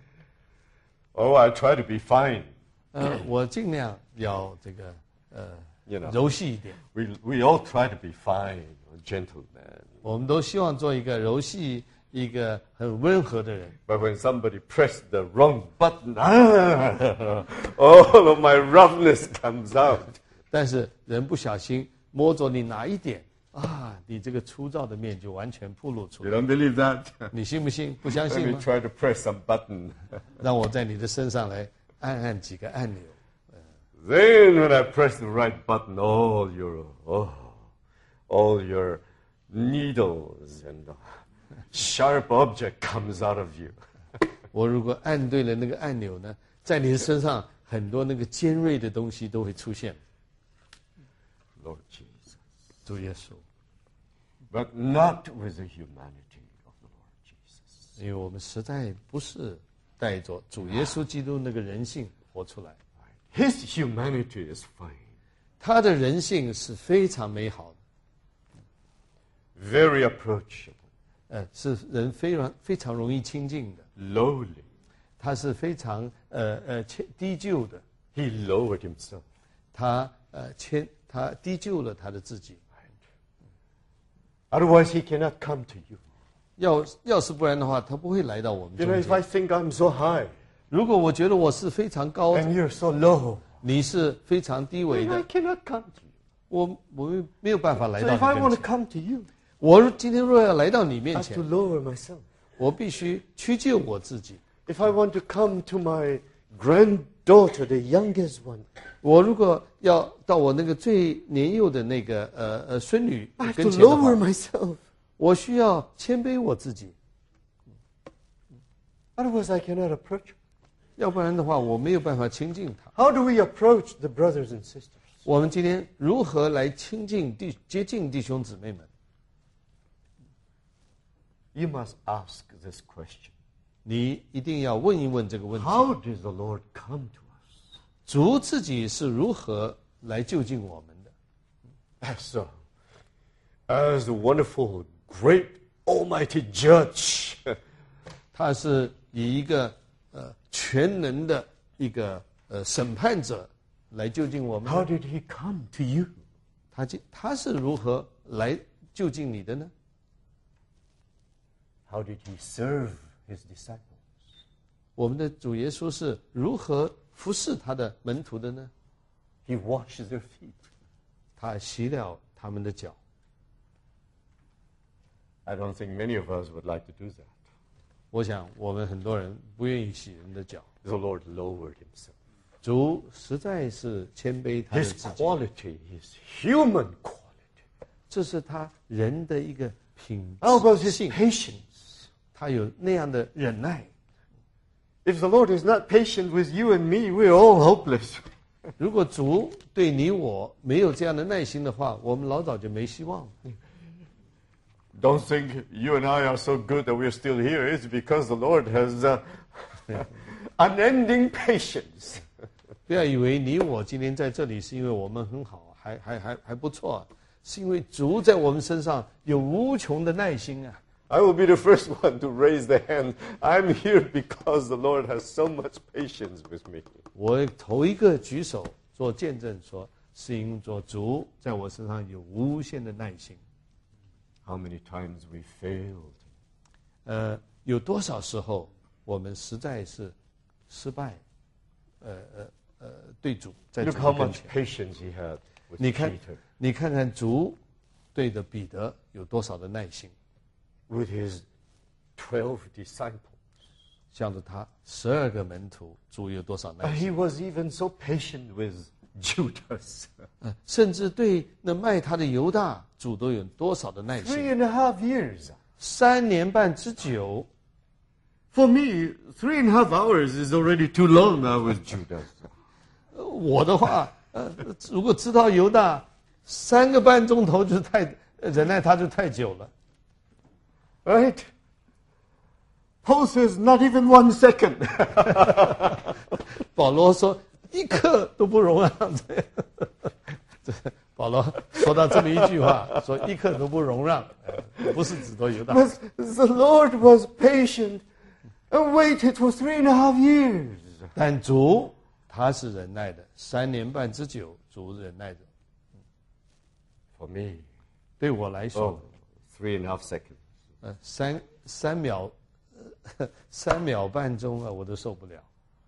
Oh, I try to be fine. 呃，我尽量要这个呃 You know. 柔细一点。 We, we all try to be fine, gentlemen. 我们都希望做一个柔细、一个很温和的人。 But when somebody pressed the wrong button, ah, all of my roughness comes out. 但是人不小心摸着你哪一点啊，你这个粗糙的面就完全暴露出 You 来。 don't believe that? 你信不信？不相 Let 信 me 吗？ try to press some button. 让我在你的身上来按按几个按钮。 Then when I press the right button, all your oh, all your needles and uh, sharp object comes out of you. 我如果按对了那个按钮呢，在你的身上很多那个尖锐的东西都会出现。 Lord Jesus. 主耶稣， But not with the humanity of the Lord Jesus. 因为我们实在不是带着主耶稣基督那个人性活出来， His humanity is fine, 他的人性是非常美好的， very approachable, 呃，是人非常非常容易亲近的， lowly. 他是非常呃呃谦低就的， He lowered himself. 他呃谦他低就了他的自己。 Otherwise, he cannot come to you. 要要是不然的话，他不会来到我们 You 中 know, 间 if I think I'm so high 如果我觉得我是非常高， and you're so low, 你是非常低微 then I 的， cannot come to you. 我我没有办法来 So 到 if I 你 want 跟 to 前。 come to you, 我今天若要来到你 I 面 have 前 to，lower myself. 我必须屈就我自己。 If I want to come to my granddaughter, the youngest one, 我如果要到我那个最年幼的那个呃呃孙女 I have 跟 to 前的 lower 话， myself. 我需要谦卑我自己， Otherwise, I cannot approach her. 要不然的话，我没有办法亲近她。 How do we approach the brothers and sisters? 我们今天如何来亲近弟接近弟兄姊妹们？ You must ask this question. 你一定要问一问这个问题： How does the Lord come to us? 主自己是如何来就近我们的？ As, uh, as the wonderful, great, almighty judge. 他是以一个呃全能的一个呃审判者来就近我们 How 的。 did he come to you? 他就他是如何来就近你的呢？ How did he serve his disciples? 我们的主耶稣是如何服侍他的门徒的呢？ He washed their feet. 他洗了他们的脚。 I don't think many of us would like to do that. 我想我们很多人不愿意洗人的脚。 The Lord lowered himself. 主实在是谦卑他的 His 自己， quality is human quality. 这是他人的一个品 How about his 性， patience? 他有那样的忍耐。 If the Lord is not patient with you and me, we're all hopeless. 如果主对你我没有这样的耐心的话，我们老早就没希望了。 Don't think you and I are so good that we're still here. It's because the Lord has uh, unending patience. 不要以为你我今天在这里是因为我们很好，还还还还不错，是因为主在我们身上有无穷的耐心啊！ I will be the first one to raise the hand. I'm here because the Lord has so much patience with me. 我头一个举手做见证说，是因着主在我身上有无限的耐心。 How many times we failed. 呃，有多少时候我们实在是失败？呃呃呃，对主在主 Look how 的跟 much 前。 patience he had with 你看 Peter, 你看看主对着彼得有多少的耐心， with his twelve disciples. 向着他十二个门徒，主有多少 And 耐心？ he was even so patient with Judas. 呃甚至对那卖他的犹大，主都有多少的耐 Three 心？ and a half years. 三年半之久， For me, three and a half hours is already too long now with Judas. 呃我的话，呃，如果知道犹大三个半钟头就太忍耐他就太久了。 Right? Paul says, not even one second. 保罗说一刻都不容让这样。这保罗说到这么一句话，说一刻都不容让，呃不是指的犹大。 But the Lord was patient and waited for three and a half years. 但主他是忍耐的，三年半之久，主忍耐着。 For me, 对我来说 oh,，three and a half seconds. 呃，三三秒，呃三秒半钟啊，我都受不了。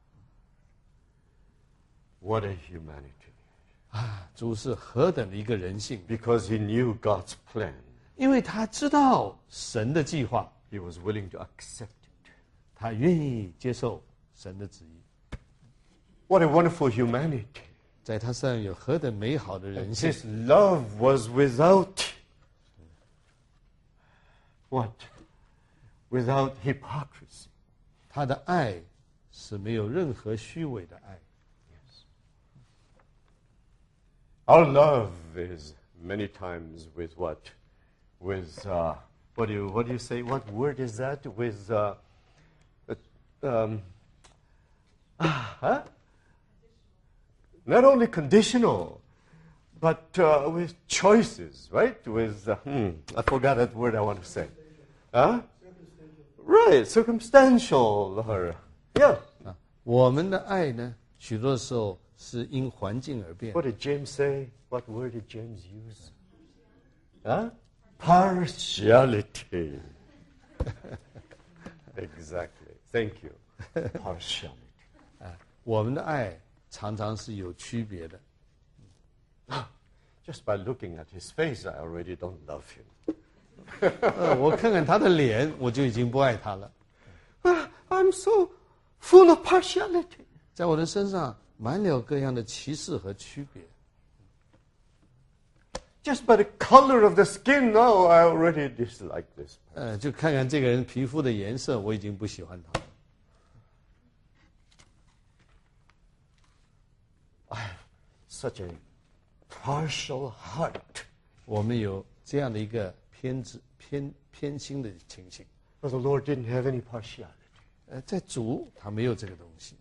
What a humanity. 啊，主是何等的一个人性， Because he knew God's plan, 因为他知道神的计划， he was willing to accept it. 他愿意接受神的旨意， What a wonderful humanity. 在他身上有何等美好的人性。 His love was without what? Without hypocrisy. 他的爱是没有任何虚伪的爱。 Our love is many times with what? With uh, what do you what do you say? What word is that? With uh, uh, um, ah, huh? Not only conditional, but uh, with choices, right? With uh, hmm, I forgot that word I want to say. Huh? Right, circumstantial or yeah. 啊，我们的爱呢，许多时候是因环境而变。 What did James say? What word did James use? Huh? Partiality. Exactly. Thank you. Partiality. 我们的爱常常是有区别的。 Just by looking at his face, I already don't love him. 呃，我看看他的脸，我就已经不爱他了。 Ah, I'm so full of partiality. 在我的身上满了各样的歧视和区别。 Just by the color of the skin, now I already dislike this. 呃，就看看这个人皮肤的颜色，我已经不喜欢他了。 I have such a partial heart. 我们有这样的一个偏执、偏偏心的情形。 But the Lord didn't have any partiality. 呃，在主他没有这个东西。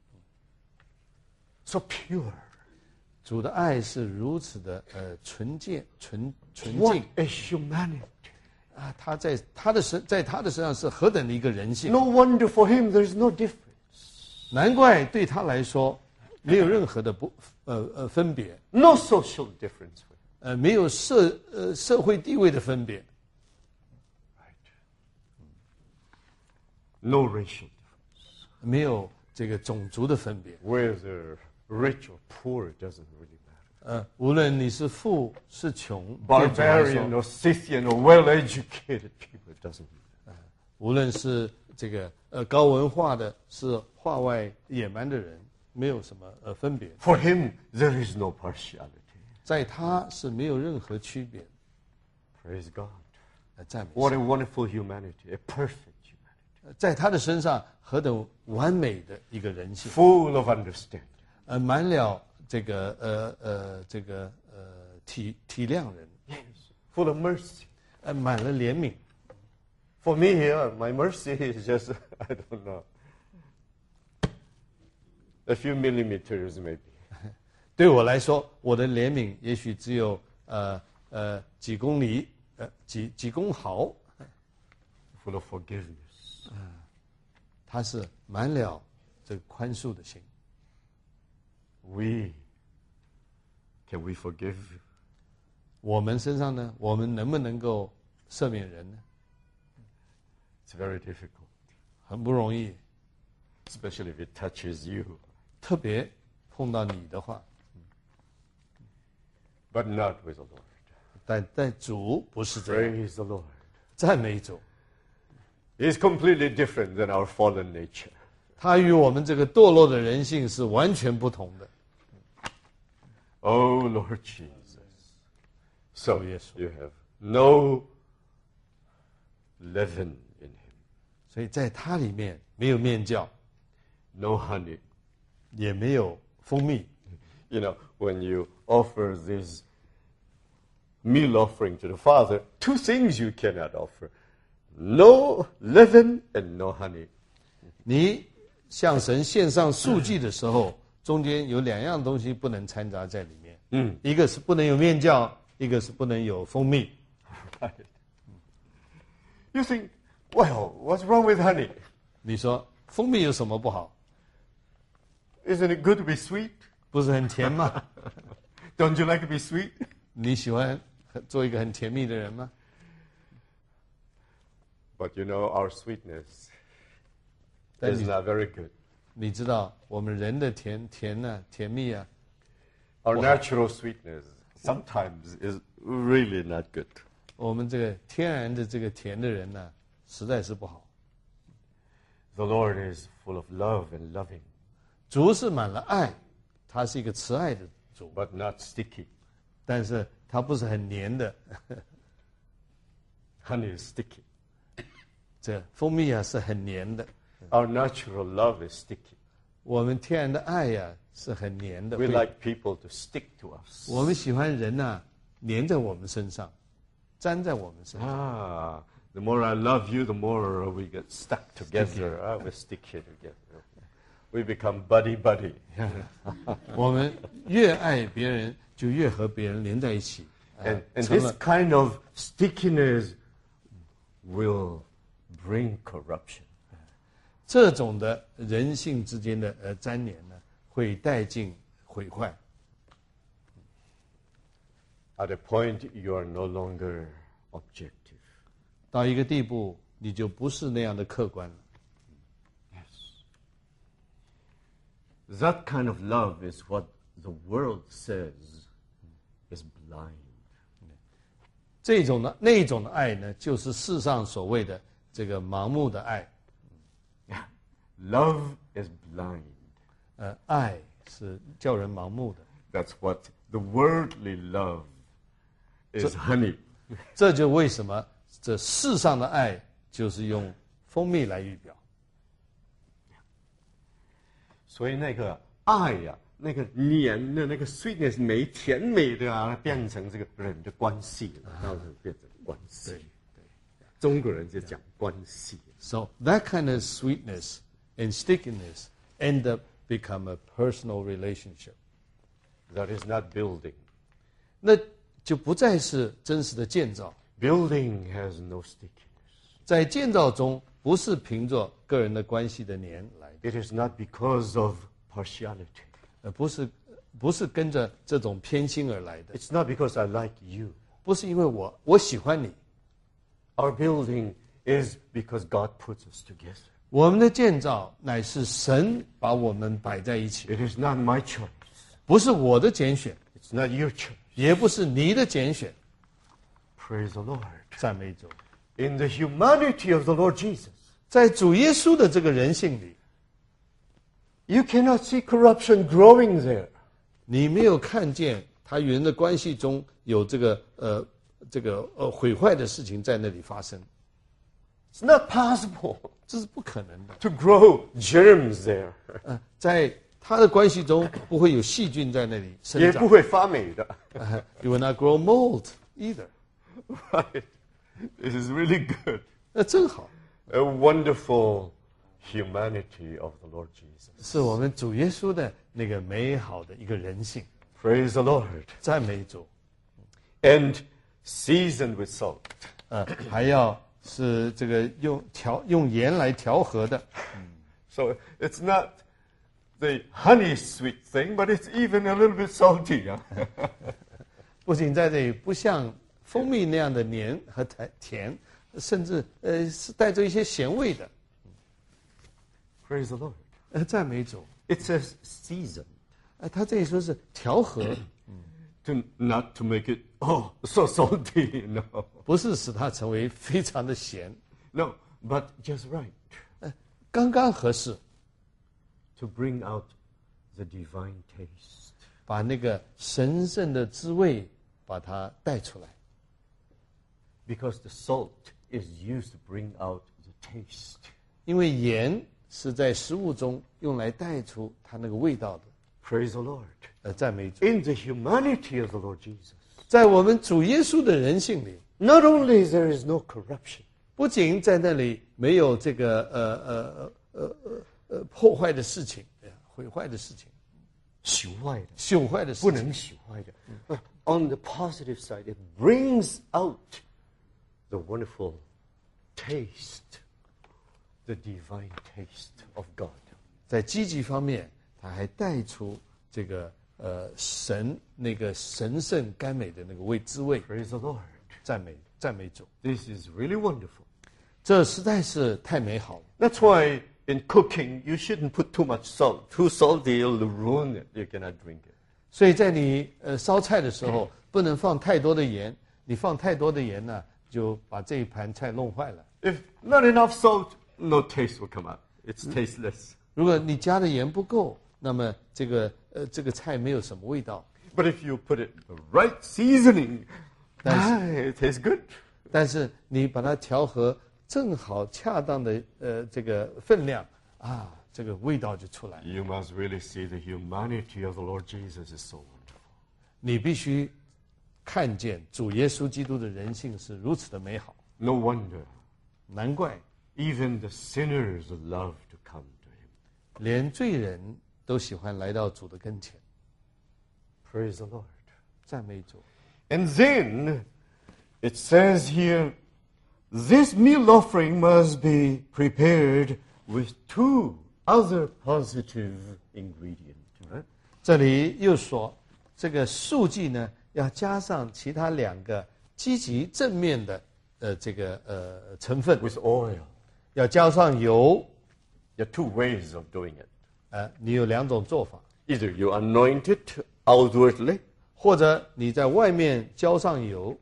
So pure. 主的爱是如此的呃纯洁、纯纯 What 净 a humanity. 啊！他在他的身，在他的身上是何等的一个人性。 No wonder for him there is no difference. 难怪对他来说没有任何的不呃呃分别， No social difference. 呃没有社呃社会地位的分别， Right. No racial difference. 没有这个种族的分别。 Whether rich or poor, it doesn't really matter. 呃，无论你是富是穷，对主来 Barbarian 说 or Scythian or well-educated people, it doesn't matter. 无论是这个呃高文化的，是化外野蛮的人，没有什么呃分别。 For him, there is no partiality. 在他是没有任何区别的。 Praise God. 呃，赞美 What 神 a wonderful humanity, a perfect humanity. 呃在他的身上何等完美的一个人性， Full of understanding. 呃，满了这个呃呃这个呃体体谅人， Yes. Full of mercy. 呃，满了怜悯。 For me here, my mercy is just, I don't know, a few millimeters maybe. 对我来说，我的怜悯也许只有呃呃几公里，呃几几公毫， Full of forgiveness. 它是满了这个宽恕的心。 We, can we forgive? 我们身上呢，我们能不能够赦免人呢？ It's very difficult, 很不容易， especially if it touches you. 特别碰到你的话， But not with the Lord. 但但主不是这样， Praise the Lord. 赞美主， He's completely different than our fallen nature. 他与我们这个堕落的人性是完全不同的。 Oh, Lord Jesus. So Oh, yes. you have no leaven in him, 所以在他里面没有面教， no honey. 也没有蜂蜜。 You know, when you offer this meal offering to the Father, two things you cannot offer. No leaven and no honey. 你向神献上素祭的时候，中间有两样东西不能掺杂在里面。 嗯， 一个是不能有面教，一个是不能有蜂蜜。 Right. You think, well, what's wrong with honey? 你说蜂蜜有什么不好？ Isn't it good to be sweet? 不是很甜吗？ Don't you like to be sweet? 你喜欢做一个很甜蜜的人吗？ But you know, our sweetness 但 is 你 not very good. 你知道我们人的甜甜啊、甜蜜啊， Our Wow. natural sweetness sometimes is really not good. 我们这个天然的这个甜的人呢、实在是不好。 The Lord is full of love and loving, 主是满了爱，他是一个慈爱的主， but not sticky. 但是他不是很黏的。 Honey is sticky. 这蜂蜜啊是很黏的， Our natural love is sticky. 我们天然的爱呀、是很黏的。 We 会 like people to stick to us. 我们喜欢人呐、黏在我们身上，粘在我们身上。 Ah, the more I love you, the more we get stuck together. Ah, we stick here together. We become buddy buddy. 我们越爱别人，就越和别人连在一起。啊 And, and 成 this 了 kind of stickiness will bring corruption. 这种的人性之间的呃粘连呢，会带进毁坏。 At a point, you are no longer objective. 到一个地步，你就不是那样的客观了。 That kind of love is what the world says is blind. 这种的那种的爱呢，就是世上所谓的这个盲目的爱。 Love is blind. 呃，爱是叫人盲目的。 That's what the worldly love is honey. 这就为什么这世上的爱就是用蜂蜜来预表。 所以那个爱呀、那个黏的那个 sweetness 美甜美的啊，变成这个人的关系了，然后就变成关系。中国人就讲关系。 So that kind of sweetness and stickiness end up become a personal relationship. That is not building. 那就不再是真实的建造。 Building has no stickiness. 在建造中，不是凭着个人的关系的黏来的， It is not because of partiality. 呃，不是，不是跟着这种偏心而来的， It's not because I like you. 不是因为我我喜欢你。 Our building is because God puts us together. 我们的建造乃是神把我们摆在一起， It is not my choice. 不是我的拣选， It's not your choice. 也不是你的拣选。 Praise the Lord. 赞美主， In the humanity of the Lord Jesus, 在主耶稣的这个人性里， you cannot see corruption growing there. 你没有看见他与人的关系中有这个呃这个呃毁坏的事情在那里发生， It's not possible 这是不可能的。 to grow germs there. 呃，在他的关系中不会有细菌在那里生长。 也不会发霉的。 Uh, you will not grow mold either. Right. This is really good. 那真好， A wonderful humanity of the Lord Jesus. 是我们主耶稣的那个美好的一个人性。 Praise the Lord. 赞美主， And seasoned with salt. 呃，还要是这个用调用盐来调和的， So it's not the honey sweet thing, but it's even a little bit salty. Huh? 不仅在这里不像蜂蜜那样的黏和甜，甚至呃是带着一些咸味的。 Praise the Lord. 呃，赞美主。 It says season. 呃，他这里说是调和， To not to make it oh so salty, no. 不是使它成为非常的咸， No, but just right. 刚刚合适， To bring out the divine taste. 把那个神圣的滋味把它带出来。 Because the salt is used to bring out the taste. 因为盐是在食物中用来带出它那个味道的。 Praise the Lord. 呃，赞美主。 In the humanity of the Lord Jesus, 在我们主耶稣的人性里， not only there is no corruption, 不仅在那里没有这个呃呃呃呃呃破坏的事情，毁坏的事情， 朽坏的， 朽坏的事情， 不能朽坏的。On the positive side, it brings out the wonderful taste, the divine taste of God. 在积极方面，它还带出这个呃神那个神圣甘美的那个味滋味。 Praise the Lord. 赞美赞美主， This is really wonderful. 这实在是太美好了。 That's why in cooking, you shouldn't put too much salt. Too salty, it'll ruin it. You cannot drink it. 所以在你呃烧菜的时候，不能放太多的盐。你放太多的盐呢，就把这一盘菜弄坏了。 If not enough salt, no taste will come out. It's tasteless. 如果你加的盐不够，那么这个呃这个菜没有什么味道。 But if you put it the right seasoning, That's- ah, it tastes good. 但是你把它调和正好恰当的呃这个分量啊，这个味道就出来了。 You must really see the humanity of the Lord Jesus is so wonderful. 你必须看见主耶稣基督的人性是如此的美好， No wonder 难怪 even the sinners love to come to him. 连罪人都喜欢来到主的跟前。 Praise the Lord. 赞美主。 And then it says here, this meal offering must be prepared with two other positive ingredients. Right? 这里又说，这个素祭呢，要加上其他两个积极正面的呃这个呃成分， With oil. 要加上油。 There are two ways of doing it. 呃，你有两种做法， Either you anoint it outwardly, 或者你在外面浇上油，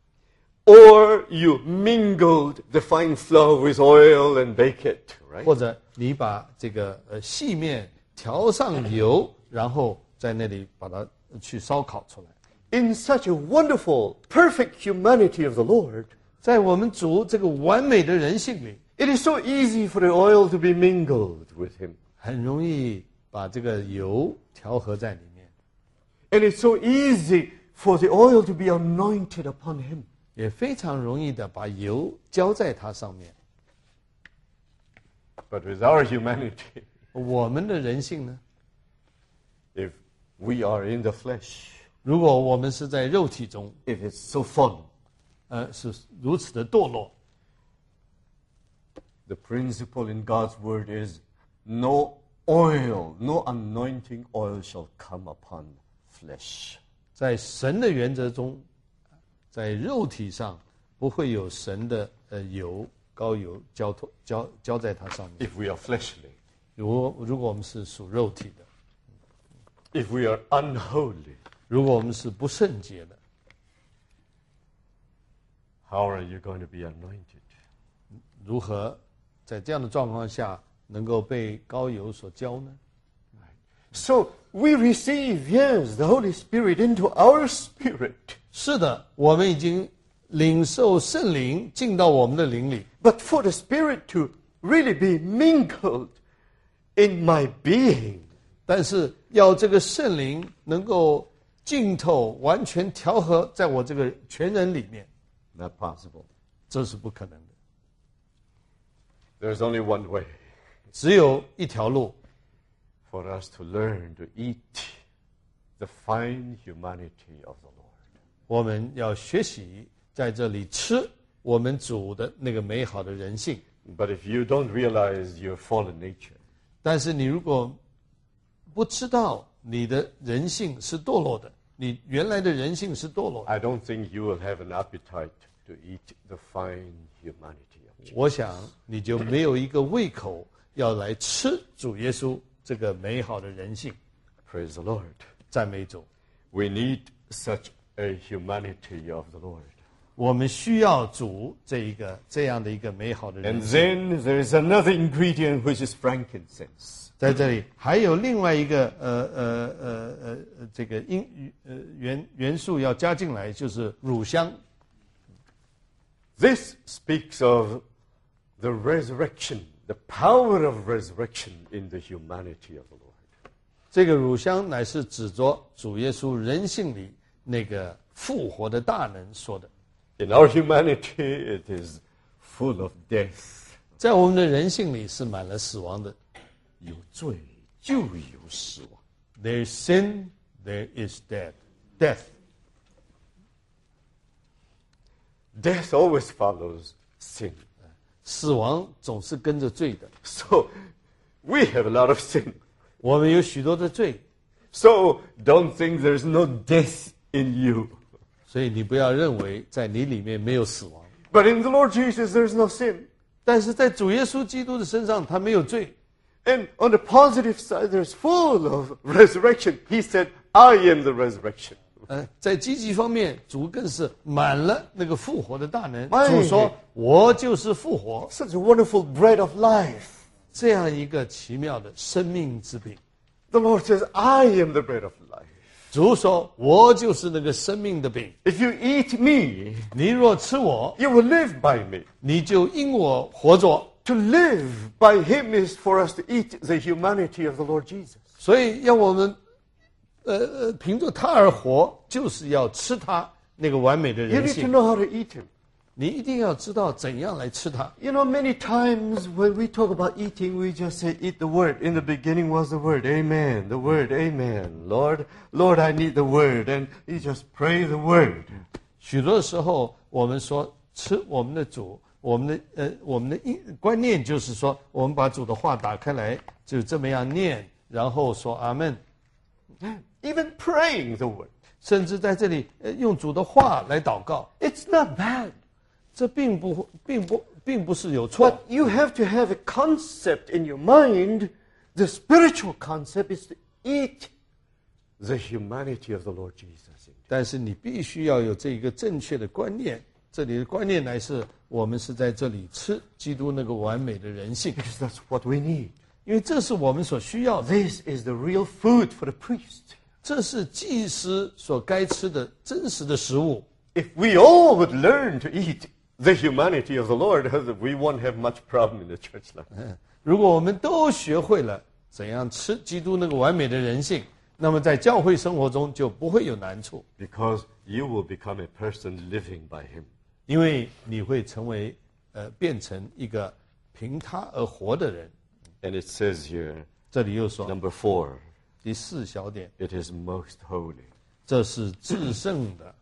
or you mingled the fine flour with oil and bake it, right? 或者你把这个呃细面调上油，然后在那里把它去烧烤出来。 In such a wonderful, perfect humanity of the Lord, 在我们主这个完美的人性里， it is so easy for the oil to be mingled with him. 很容易把这个油调和在里面， And it's so easy for the oil to be anointed upon him. 也非常容易的把油浇在它上面。 But with our humanity, 我们的人性呢？ if we are in the flesh, 如果我们是在肉体中， if it's so fallen, 呃，是如此的堕落， the principle in God's word is no oil, no anointing oil shall come upon flesh. 在神的原则中，在肉体上不会有神的呃油膏油浇托浇浇在它上面。 If we are fleshly, 如果如果我们是属肉体的， if we are unholy, 如果我们是不圣洁的， how are you going to be anointed? 如何在这样的状况下能够被膏油所浇呢？ So we receive, yes, the Holy Spirit into our spirit. 是的，我们已经领受圣灵进到我们的灵里， But for the Spirit to really be mingled in my being, 但是要这个圣灵能够浸透、完全调和在我这个全人里面， not possible. 这是不可能的。 There's only one way 只有一条路， for us to learn to eat the fine humanity of the Lord. 我们要学习在这里吃我们主的那个美好的人性。 But if you don't realize your fallen nature, 但是你如果不知道你的人性是堕落的， 你原来的人性是堕落的。 I don't think you will have an appetite to eat the fine humanity of Jesus. 我想你就没有一个胃口要来吃主耶稣这个美好的人性。 Praise the Lord. 赞美主， We need such a humanity of the Lord. 我们需要主这一个这样的一个美好的人 And 性。 then there is another ingredient which is frankincense. 在这里还有另外一个呃呃呃呃这个因呃元元素要加进来，就是乳香。 This speaks of the resurrection, the power of resurrection in the humanity of the Lord. 这个乳香乃是指着主耶稣人性里那个复活的大能说的。 In our humanity, it is full of death. 在我们的人性里是满了死亡的。 有罪就有死亡。 There is sin, there is death. Death. Death always follows sin. 死亡总是跟着罪的。 So we have a lot of sin. 我们有许多的罪， So don't think there's no death in you. 所以你不要认为在你里面没有死亡。 But in the Lord Jesus, there's no sin. 但是在主耶稣基督的身上，他没有罪。 And on the positive side, there's full of resurrection. He said, I am the resurrection. 呃，在积极方面，主更是满了那个复活的大能。 哎主说：“我就是复活。 Such a wonderful bread of life. ” 这样一个奇妙的生命之饼。 The Lord says, I am the bread of life. 主说：“我就是那个生命的饼。 If you eat me, 你若吃我， you will live by me. 你就因我活着。 To live by Him is for us to eat the humanity of the Lord Jesus. ” 所以要我们，呃呃，凭着他而活，就是要吃他那个完美的 You 人 need to 性。 know how to eat Him. 你一定要知道怎样来吃它。 You know, many times when we talk about eating, we just say, eat the word. In the beginning was the word. Amen. The word. Amen. Lord, Lord, I need the word. And you just pray the word. 许多时候，我们说吃我们的主，我们的呃，我们的一观念就是说，我们把主的话打开来，就这么样念，然后说阿门。 Even praying the word. 甚至在这里，呃，用主的话来祷告， It's not bad. 这并不并不并不是有错。 But you have to have a concept in your mind. The spiritual concept is to eat the humanity of the Lord Jesus. 但是你必须要有这一个正确的观念。这里的观念乃是我们是在这里吃基督那个完美的人性， Because that's what we need. 因为这是我们所需要的， This is the real food for the priest. 这是祭司所该吃的真实的食物。 If we all would learn to eat the humanity of the Lord, we won't have much problem in the church life. 嗯，如果我们都学会了怎样吃基督那个完美的人性，那么在教会生活中就不会有难处， Because you will become a person living by Him. 因为你会成为呃变成一个凭他而活的人。 And it says here, 这里又说 number four, 第四小点， it is most holy. 这是至圣的，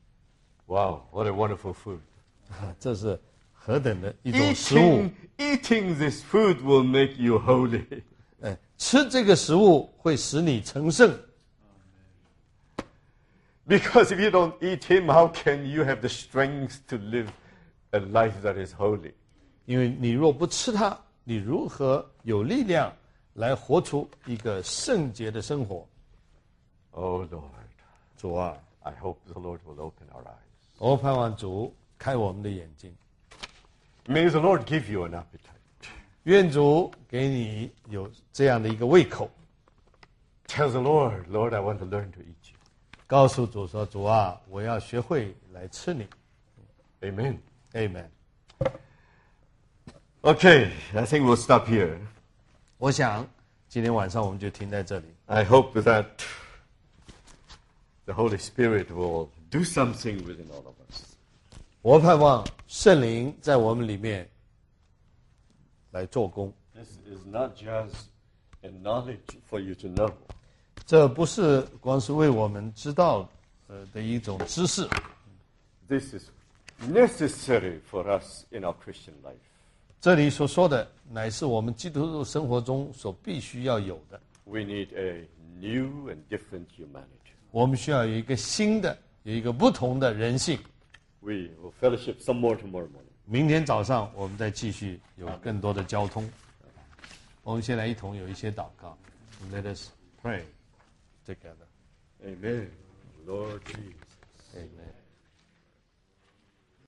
Wow, what a wonderful food. 这是何等的一种食物 Eating,！eating this food will make you holy. 哎，吃这个食物会使你成圣。 Because if you don't eat Him, how can you have the strength to live a life that is holy? 因为你若不吃它，你如何有力量来活出一个圣洁的生活？ Oh Lord, 主啊， I hope the Lord will open our eyes. 我盼望主开我们的眼睛， May the Lord give you an appetite. 愿主给你有这样的一个胃口。 Tell the Lord, Lord, I want to learn to eat you. 告诉主说：“主啊，我要学会来吃你。 Amen. ”Amen。 Okay, I think we'll stop here. 我想今天晚上我们就停在这里。 I hope that the Holy Spirit will do something within all of us. 我盼望圣灵在我们里面来做工。 This is not just a knowledge for you to know. 这不是光是为我们知道呃的一种知识， This is necessary for us in our Christian life. 这里所说的乃是我们基督徒生活中所必须要有的。 We need a new and different humanity. 我们需要有一个新的、有一个不同的人性。 We will fellowship some more tomorrow morning. 明天早上我们再继续有更多的交通。我们先来一同有一些祷告。Let us pray together. Amen. Lord Jesus.